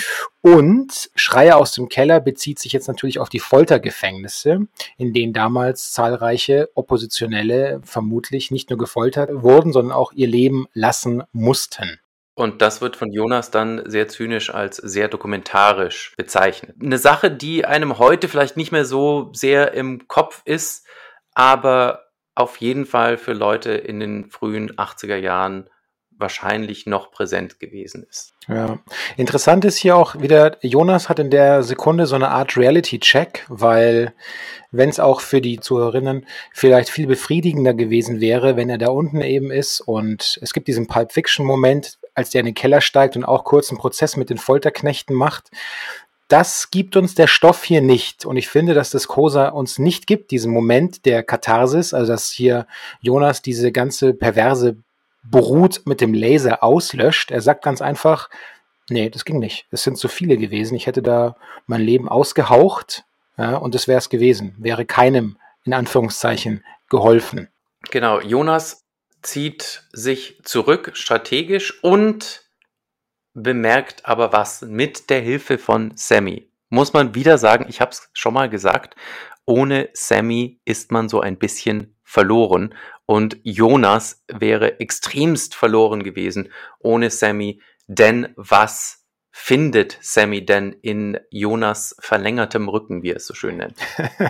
Und Schreie aus dem Keller bezieht sich jetzt natürlich auf die Foltergefängnisse, in denen damals zahlreiche Oppositionelle vermutlich nicht nur gefoltert wurden, sondern auch ihr Leben lassen mussten. Und das wird von Jonas dann sehr zynisch als sehr dokumentarisch bezeichnet. Eine Sache, die einem heute vielleicht nicht mehr so sehr im Kopf ist, aber auf jeden Fall für Leute in den frühen 80er Jahren wahrscheinlich noch präsent gewesen ist. Ja, interessant ist hier auch wieder, Jonas hat in der Sekunde so eine Art Reality-Check, weil wenn es auch für die Zuhörerinnen vielleicht viel befriedigender gewesen wäre, wenn er da unten eben ist und es gibt diesen Pulp-Fiction-Moment, als der in den Keller steigt und auch kurz einen Prozess mit den Folterknechten macht. Das gibt uns der Stoff hier nicht. Und ich finde, dass das Kosa uns nicht gibt, diesen Moment der Katharsis, also dass hier Jonas diese ganze perverse Brut mit dem Laser auslöscht. Er sagt ganz einfach, nee, das ging nicht. Es sind zu viele gewesen. Ich hätte da mein Leben ausgehaucht, ja, und das wäre es gewesen. Wäre keinem, in Anführungszeichen, geholfen. Genau, Jonas zieht sich zurück, strategisch, und bemerkt aber was mit der Hilfe von Sammy. Muss man wieder sagen, ich habe es schon mal gesagt, ohne Sammy ist man so ein bisschen verloren. Und Jonas wäre extremst verloren gewesen ohne Sammy. Denn was findet Sammy denn in Jonas verlängertem Rücken, wie er es so schön nennt?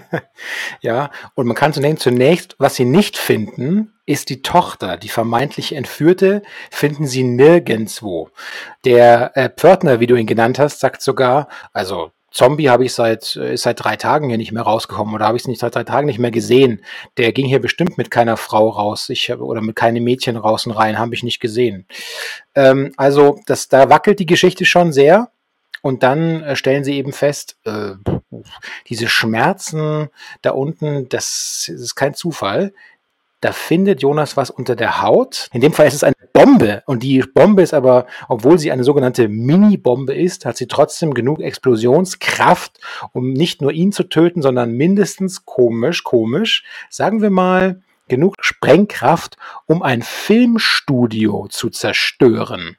Ja, und man kann zunächst, was sie nicht finden, ist die Tochter. Die vermeintlich Entführte finden sie nirgendwo. Der Pförtner, wie du ihn genannt hast, sagt sogar, also Zombie ist seit 3 Tagen hier nicht mehr rausgekommen oder habe ich es nicht seit 3 Tagen nicht mehr gesehen. Der ging hier bestimmt mit keiner Frau raus oder mit keinem Mädchen raus und rein, habe ich nicht gesehen. Also da wackelt die Geschichte schon sehr und dann stellen sie eben fest, diese Schmerzen da unten, das ist kein Zufall. Da findet Jonas was unter der Haut. In dem Fall ist es eine Bombe. Und die Bombe ist aber, obwohl sie eine sogenannte Mini-Bombe ist, hat sie trotzdem genug Explosionskraft, um nicht nur ihn zu töten, sondern mindestens komisch, sagen wir mal, genug Sprengkraft, um ein Filmstudio zu zerstören.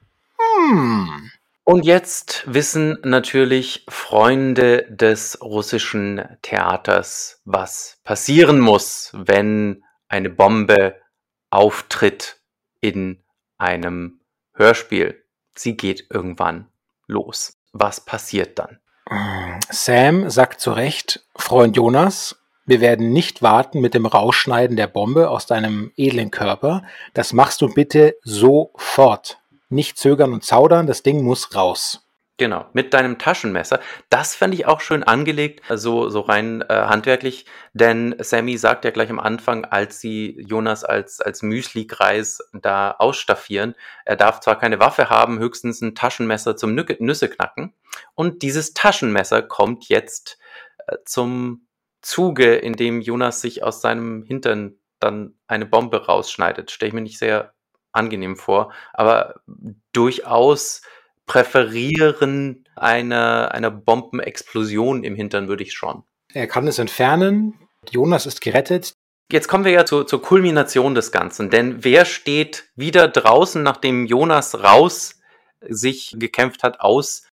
Und jetzt wissen natürlich Freunde des russischen Theaters, was passieren muss, wenn eine Bombe auftritt in einem Hörspiel. Sie geht irgendwann los. Was passiert dann? Sam sagt zu Recht, Freund Jonas, wir werden nicht warten mit dem Rausschneiden der Bombe aus deinem edlen Körper. Das machst du bitte sofort. Nicht zögern und zaudern, das Ding muss raus. Genau, mit deinem Taschenmesser. Das fand ich auch schön angelegt, so rein handwerklich, denn Sammy sagt ja gleich am Anfang, als sie Jonas als Müsli-Greis da ausstaffieren, er darf zwar keine Waffe haben, höchstens ein Taschenmesser zum Nüsse knacken. Und dieses Taschenmesser kommt jetzt zum Zuge, in dem Jonas sich aus seinem Hintern dann eine Bombe rausschneidet. Stelle ich mir nicht sehr angenehm vor, aber durchaus präferieren einer Bombenexplosion im Hintern würde ich schon. Er kann es entfernen. Jonas ist gerettet. Jetzt kommen wir ja zur Kulmination des Ganzen, denn wer steht wieder draußen, nachdem Jonas raus sich gekämpft hat aus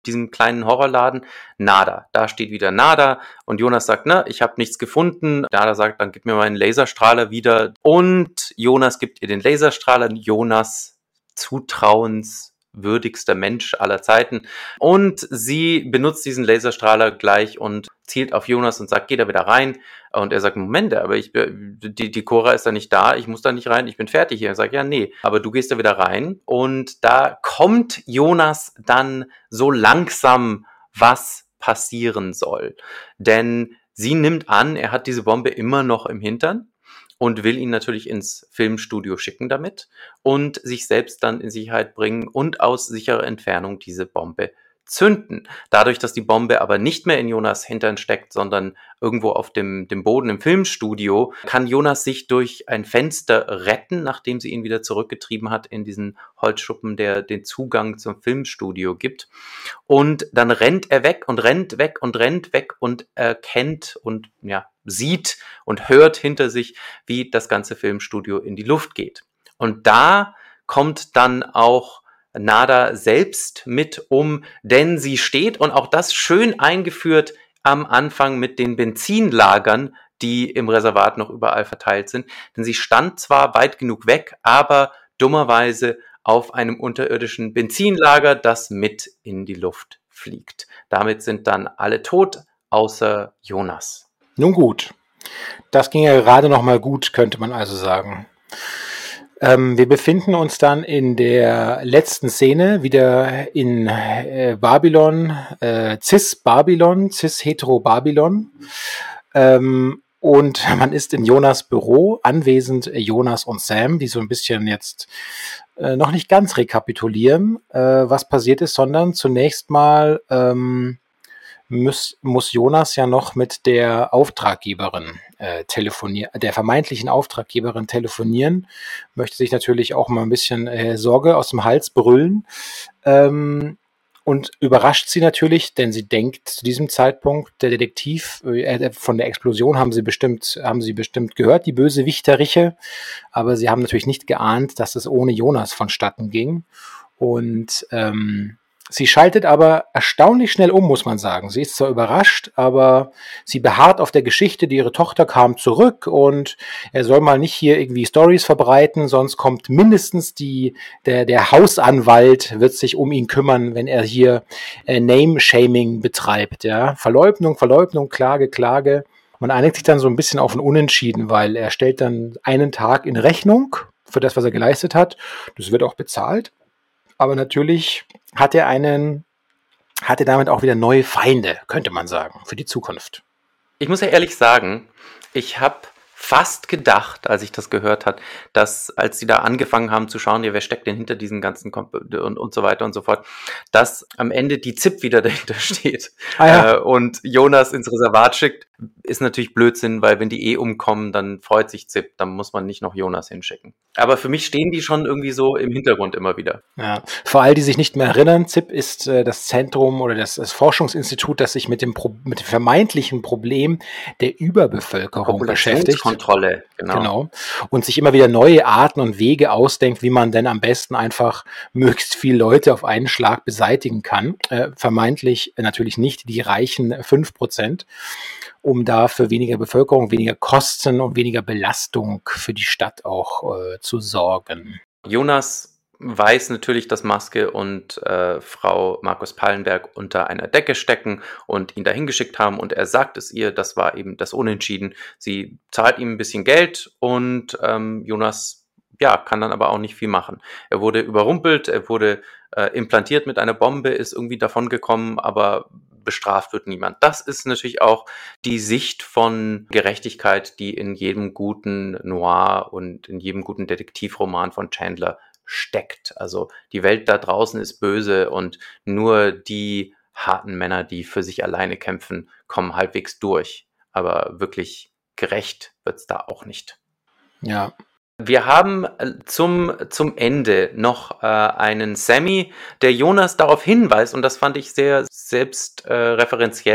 diesem kleinen Horrorladen. Nada. Da steht wieder Nada. Und Jonas sagt, ich habe nichts gefunden. Nada sagt, dann gib mir meinen Laserstrahler wieder. Und Jonas gibt ihr den Laserstrahler. Jonas, zutrauenswürdigster Mensch aller Zeiten. Und sie benutzt diesen Laserstrahler gleich und zielt auf Jonas und sagt, geh da wieder rein. Und er sagt, Moment, aber die Cora ist da nicht da, ich muss da nicht rein, ich bin fertig hier. Er sagt, ja, nee, aber du gehst da wieder rein. Und da kommt Jonas dann so langsam, was passieren soll. Denn sie nimmt an, er hat diese Bombe immer noch im Hintern und will ihn natürlich ins Filmstudio schicken damit und sich selbst dann in Sicherheit bringen und aus sicherer Entfernung diese Bombe zünden. Dadurch, dass die Bombe aber nicht mehr in Jonas Hintern steckt, sondern irgendwo auf dem Boden im Filmstudio, kann Jonas sich durch ein Fenster retten, nachdem sie ihn wieder zurückgetrieben hat in diesen Holzschuppen, der den Zugang zum Filmstudio gibt. Und dann rennt er weg und rennt weg und rennt weg und erkennt und sieht und hört hinter sich, wie das ganze Filmstudio in die Luft geht. Und da kommt dann auch Nada selbst mit denn sie steht, und auch das schön eingeführt am Anfang mit den Benzinlagern, die im Reservat noch überall verteilt sind. Denn sie stand zwar weit genug weg, aber dummerweise auf einem unterirdischen Benzinlager, das mit in die Luft fliegt. Damit sind dann alle tot, außer Jonas. Nun gut, das ging ja gerade noch mal gut, könnte man also sagen. Wir befinden uns dann in der letzten Szene wieder in Babylon, Cis-Hetero-Babylon. Und man ist in Jonas Büro, anwesend Jonas und Sam, die so ein bisschen jetzt noch nicht ganz rekapitulieren, was passiert ist, sondern zunächst mal muss Jonas ja noch mit der Auftraggeberin telefonieren, der vermeintlichen Auftraggeberin telefonieren, möchte sich natürlich auch mal ein bisschen Sorge aus dem Hals brüllen und überrascht sie natürlich, denn sie denkt zu diesem Zeitpunkt, der Detektiv, von der Explosion haben sie bestimmt gehört, die Bösewichteriche, aber sie haben natürlich nicht geahnt, dass es ohne Jonas vonstatten ging. Und sie schaltet aber erstaunlich schnell muss man sagen. Sie ist zwar überrascht, aber sie beharrt auf der Geschichte, ihre Tochter kam zurück und er soll mal nicht hier irgendwie Storys verbreiten, sonst kommt mindestens der Hausanwalt, wird sich um ihn kümmern, wenn er hier Name-Shaming betreibt. Ja? Verleugnung, Klage. Man einigt sich dann so ein bisschen auf ein Unentschieden, weil er stellt dann einen Tag in Rechnung für das, was er geleistet hat. Das wird auch bezahlt. Aber natürlich hat er damit auch wieder neue Feinde, könnte man sagen, für die Zukunft. Ich muss ja ehrlich sagen, ich habe fast gedacht, als ich das gehört habe, dass als sie da angefangen haben zu schauen, wer steckt denn hinter diesen ganzen und so weiter und so fort, dass am Ende die ZIP wieder dahinter steht und Jonas ins Reservat schickt, ist natürlich Blödsinn, weil wenn die umkommen, dann freut sich ZIP, dann muss man nicht noch Jonas hinschicken. Aber für mich stehen die schon irgendwie so im Hintergrund immer wieder. Ja, für all die sich nicht mehr erinnern, ZIP ist das Zentrum oder das Forschungsinstitut, das sich mit dem vermeintlichen Problem der Überbevölkerung beschäftigt. Kontrolle, genau. Und sich immer wieder neue Arten und Wege ausdenkt, wie man denn am besten einfach möglichst viele Leute auf einen Schlag beseitigen kann. Vermeintlich natürlich nicht die reichen 5%, um da für weniger Bevölkerung, weniger Kosten und weniger Belastung für die Stadt auch zu sorgen. Jonas weiß natürlich, dass Maske und Frau Markus Pallenberg unter einer Decke stecken und ihn dahin geschickt haben und er sagt es ihr, das war eben das Unentschieden. Sie zahlt ihm ein bisschen Geld und Jonas kann dann aber auch nicht viel machen. Er wurde überrumpelt, er wurde implantiert mit einer Bombe, ist irgendwie davon gekommen, aber bestraft wird niemand. Das ist natürlich auch die Sicht von Gerechtigkeit, die in jedem guten Noir und in jedem guten Detektivroman von Chandler steckt. Also die Welt da draußen ist böse und nur die harten Männer, die für sich alleine kämpfen, kommen halbwegs durch. Aber wirklich gerecht wird's da auch nicht. Ja. Wir haben zum Ende noch einen Sammy, der Jonas darauf hinweist, und das fand ich sehr selbstreferenziell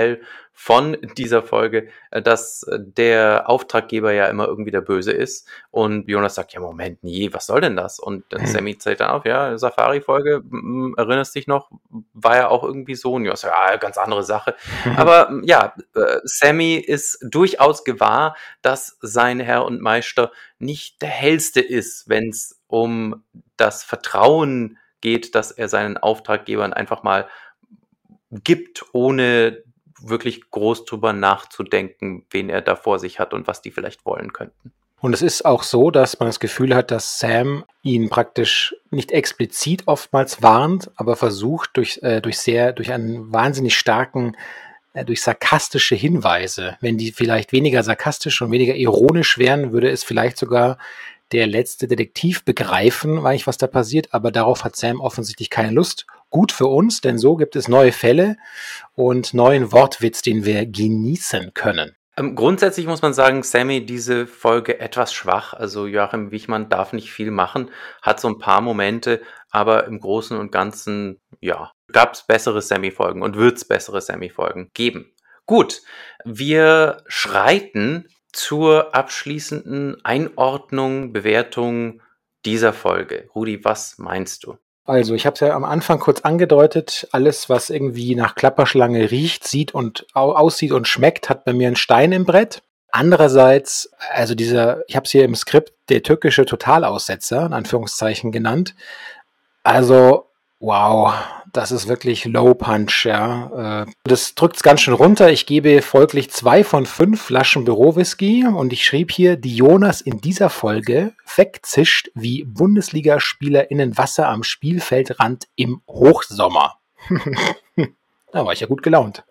von dieser Folge, dass der Auftraggeber ja immer irgendwie der Böse ist. Und Jonas sagt, ja Moment, nee, was soll denn das? Und Sammy zeigt dann auf, ja, Safari-Folge, erinnerst dich noch, war ja auch irgendwie so. Und Jonas sagt, ja, ganz andere Sache. Aber ja, Sammy ist durchaus gewahr, dass sein Herr und Meister nicht der hellste ist, wenn es um das Vertrauen geht, dass er seinen Auftraggebern einfach mal gibt, ohne wirklich groß drüber nachzudenken, wen er da vor sich hat und was die vielleicht wollen könnten. Und es ist auch so, dass man das Gefühl hat, dass Sam ihn praktisch nicht explizit oftmals warnt, aber versucht durch einen wahnsinnig starken, durch sarkastische Hinweise. Wenn die vielleicht weniger sarkastisch und weniger ironisch wären, würde es vielleicht sogar der letzte Detektiv begreifen, eigentlich, was da passiert, aber darauf hat Sam offensichtlich keine Lust. Gut für uns, denn so gibt es neue Fälle und neuen Wortwitz, den wir genießen können. Grundsätzlich muss man sagen, Sammy, diese Folge etwas schwach. Also Joachim Wichmann darf nicht viel machen, hat so ein paar Momente, aber im Großen und Ganzen, ja, gab es bessere Sammy-Folgen und wird es bessere Sammy-Folgen geben. Gut, wir schreiten zur abschließenden Einordnung, Bewertung dieser Folge. Rudi, was meinst du? Also, ich habe es ja am Anfang kurz angedeutet, alles, was irgendwie nach Klapperschlange riecht, sieht und aussieht und schmeckt, hat bei mir einen Stein im Brett. Andererseits, also ich habe es hier im Skript, der türkische Totalaussetzer, in Anführungszeichen genannt. Also, wow, das ist wirklich Low Punch, ja. Das drückt es ganz schön runter. Ich gebe folglich 2 von 5 Flaschen Büro-Whisky und ich schrieb hier, die Jonas in dieser Folge wegzischt wie BundesligaspielerInnen Wasser am Spielfeldrand im Hochsommer. Da war ich ja gut gelaunt.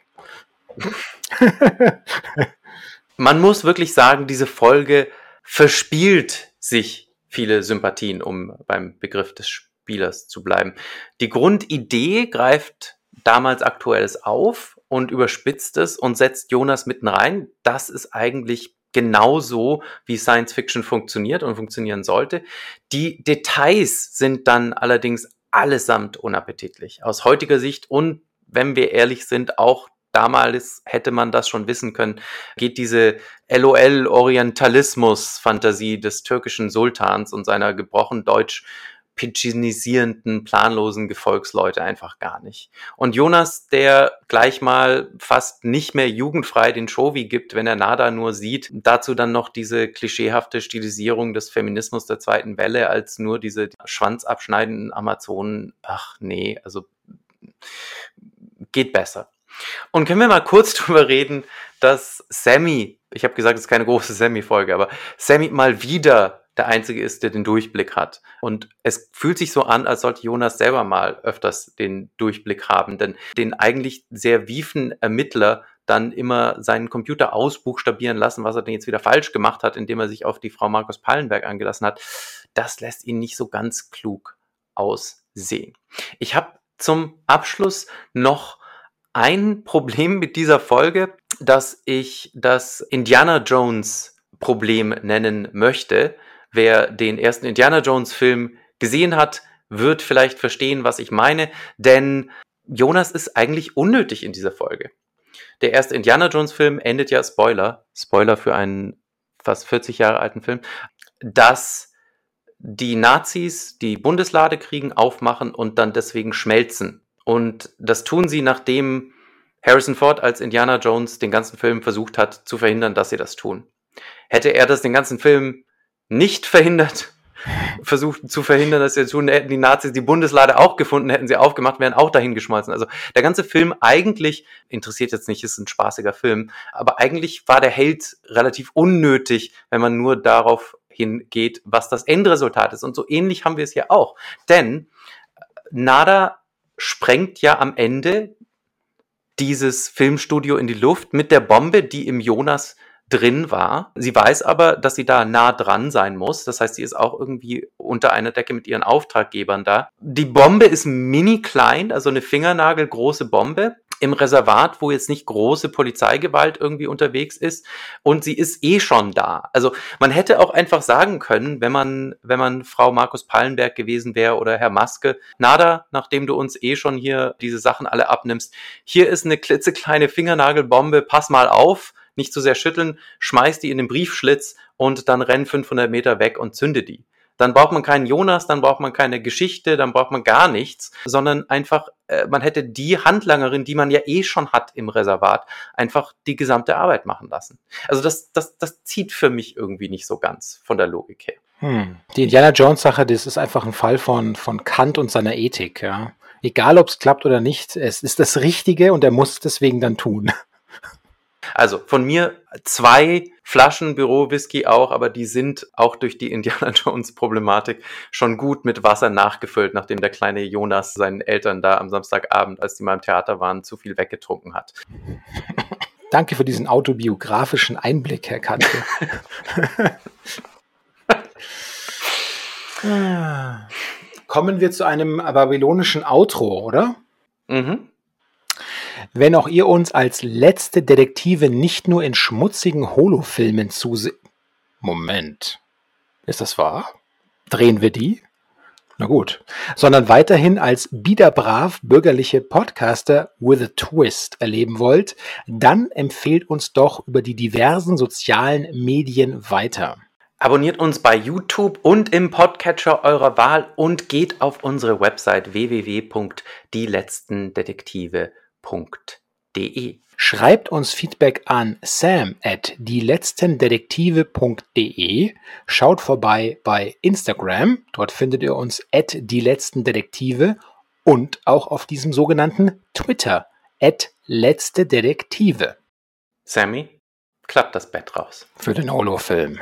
Man muss wirklich sagen, diese Folge verspielt sich viele Sympathien, um beim Begriff des Spielers zu bleiben. Die Grundidee greift damals Aktuelles auf und überspitzt es und setzt Jonas mitten rein. Das ist eigentlich genauso, wie Science Fiction funktioniert und funktionieren sollte. Die Details sind dann allerdings allesamt unappetitlich. Aus heutiger Sicht und, wenn wir ehrlich sind, auch damals hätte man das schon wissen können, geht diese LOL-Orientalismus-Fantasie des türkischen Sultans und seiner gebrochen deutsch pidginisierenden, planlosen Gefolgsleute einfach gar nicht. Und Jonas, der gleich mal fast nicht mehr jugendfrei den Shovi gibt, wenn er Nada nur sieht, dazu dann noch diese klischeehafte Stilisierung des Feminismus der zweiten Welle als nur diese schwanzabschneidenden Amazonen. Ach nee, also geht besser. Und können wir mal kurz drüber reden, dass Sammy, ich habe gesagt, es ist keine große Sammy-Folge, aber Sammy mal wieder der Einzige ist, der den Durchblick hat. Und es fühlt sich so an, als sollte Jonas selber mal öfters den Durchblick haben, denn den eigentlich sehr wiefen Ermittler dann immer seinen Computer ausbuchstabieren lassen, was er denn jetzt wieder falsch gemacht hat, indem er sich auf die Frau Markus Pallenberg angelassen hat, das lässt ihn nicht so ganz klug aussehen. Ich habe zum Abschluss noch ein Problem mit dieser Folge, das ich das Indiana Jones Problem nennen möchte. Wer den ersten Indiana Jones Film gesehen hat, wird vielleicht verstehen, was ich meine, denn Jonas ist eigentlich unnötig in dieser Folge. Der erste Indiana Jones Film endet ja, Spoiler für einen fast 40 Jahre alten Film, dass die Nazis die Bundeslade kriegen, aufmachen und dann deswegen schmelzen. Und das tun sie, nachdem Harrison Ford als Indiana Jones den ganzen Film versucht hat zu verhindern, dass sie das tun. Hätte er das den ganzen Film nicht versucht zu verhindern, dass sie das tun, hätten die Nazis die Bundeslade auch gefunden, hätten sie aufgemacht, wären auch dahin geschmolzen. Also der ganze Film eigentlich, interessiert jetzt nicht, ist ein spaßiger Film, aber eigentlich war der Held relativ unnötig, wenn man nur darauf hingeht, was das Endresultat ist. Und so ähnlich haben wir es hier auch. Denn Nada sprengt ja am Ende dieses Filmstudio in die Luft mit der Bombe, die im Jonas drin war. Sie weiß aber, dass sie da nah dran sein muss. Das heißt, sie ist auch irgendwie unter einer Decke mit ihren Auftraggebern da. Die Bombe ist mini klein, also eine fingernagelgroße Bombe. im Reservat, wo jetzt nicht große Polizeigewalt irgendwie unterwegs ist und sie ist schon da. Also man hätte auch einfach sagen können, wenn man Frau Markus Pallenberg gewesen wäre oder Herr Maske, Nada, nachdem du uns schon hier diese Sachen alle abnimmst, hier ist eine klitzekleine Fingernagelbombe, pass mal auf, nicht zu sehr schütteln, schmeiß die in den Briefschlitz und dann renn 500 Meter weg und zünde die. Dann braucht man keinen Jonas, dann braucht man keine Geschichte, dann braucht man gar nichts, sondern einfach, man hätte die Handlangerin, die man ja schon hat im Reservat, einfach die gesamte Arbeit machen lassen. Also das zieht für mich irgendwie nicht so ganz von der Logik her. Die Indiana Jones Sache, das ist einfach ein Fall von Kant und seiner Ethik. Ja. Egal, ob es klappt oder nicht, es ist das Richtige und er muss es deswegen dann tun. Also von mir 2 Flaschen Büro-Whisky auch, aber die sind auch durch die Indiana Jones-Problematik schon gut mit Wasser nachgefüllt, nachdem der kleine Jonas seinen Eltern da am Samstagabend, als die mal im Theater waren, zu viel weggetrunken hat. Danke für diesen autobiografischen Einblick, Herr Katke. Kommen wir zu einem babylonischen Outro, oder? Mhm. Wenn auch ihr uns als letzte Detektive nicht nur in schmutzigen Holofilmen Moment. Ist das wahr? Drehen wir die? Na gut. Sondern weiterhin als biederbrav bürgerliche Podcaster with a twist erleben wollt, dann empfehlt uns doch über die diversen sozialen Medien weiter. Abonniert uns bei YouTube und im Podcatcher eurer Wahl und geht auf unsere Website www.dieletztendetektive.de. Schreibt uns Feedback an sam@dieletztendetektive.de. Schaut vorbei bei Instagram. Dort findet ihr uns @dieletztendetektive und auch auf diesem sogenannten Twitter @letztedetektive. Sammy, klappt das Bett raus. Für den Holo-Film.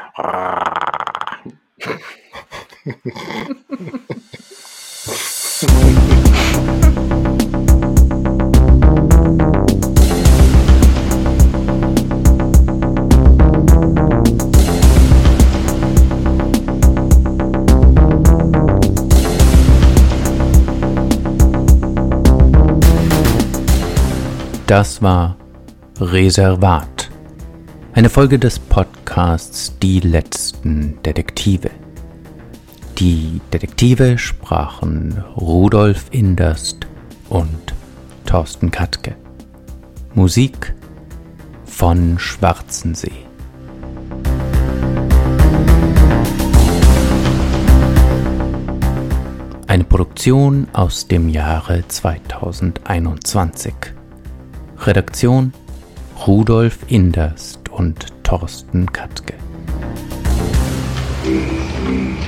Das war Reservat, eine Folge des Podcasts Die letzten Detektive. Die Detektive sprachen Rudolf Inderst und Thorsten Katke. Musik von Schwarzensee. Eine Produktion aus dem Jahre 2021. Redaktion Rudolf Inderst und Thorsten Katke.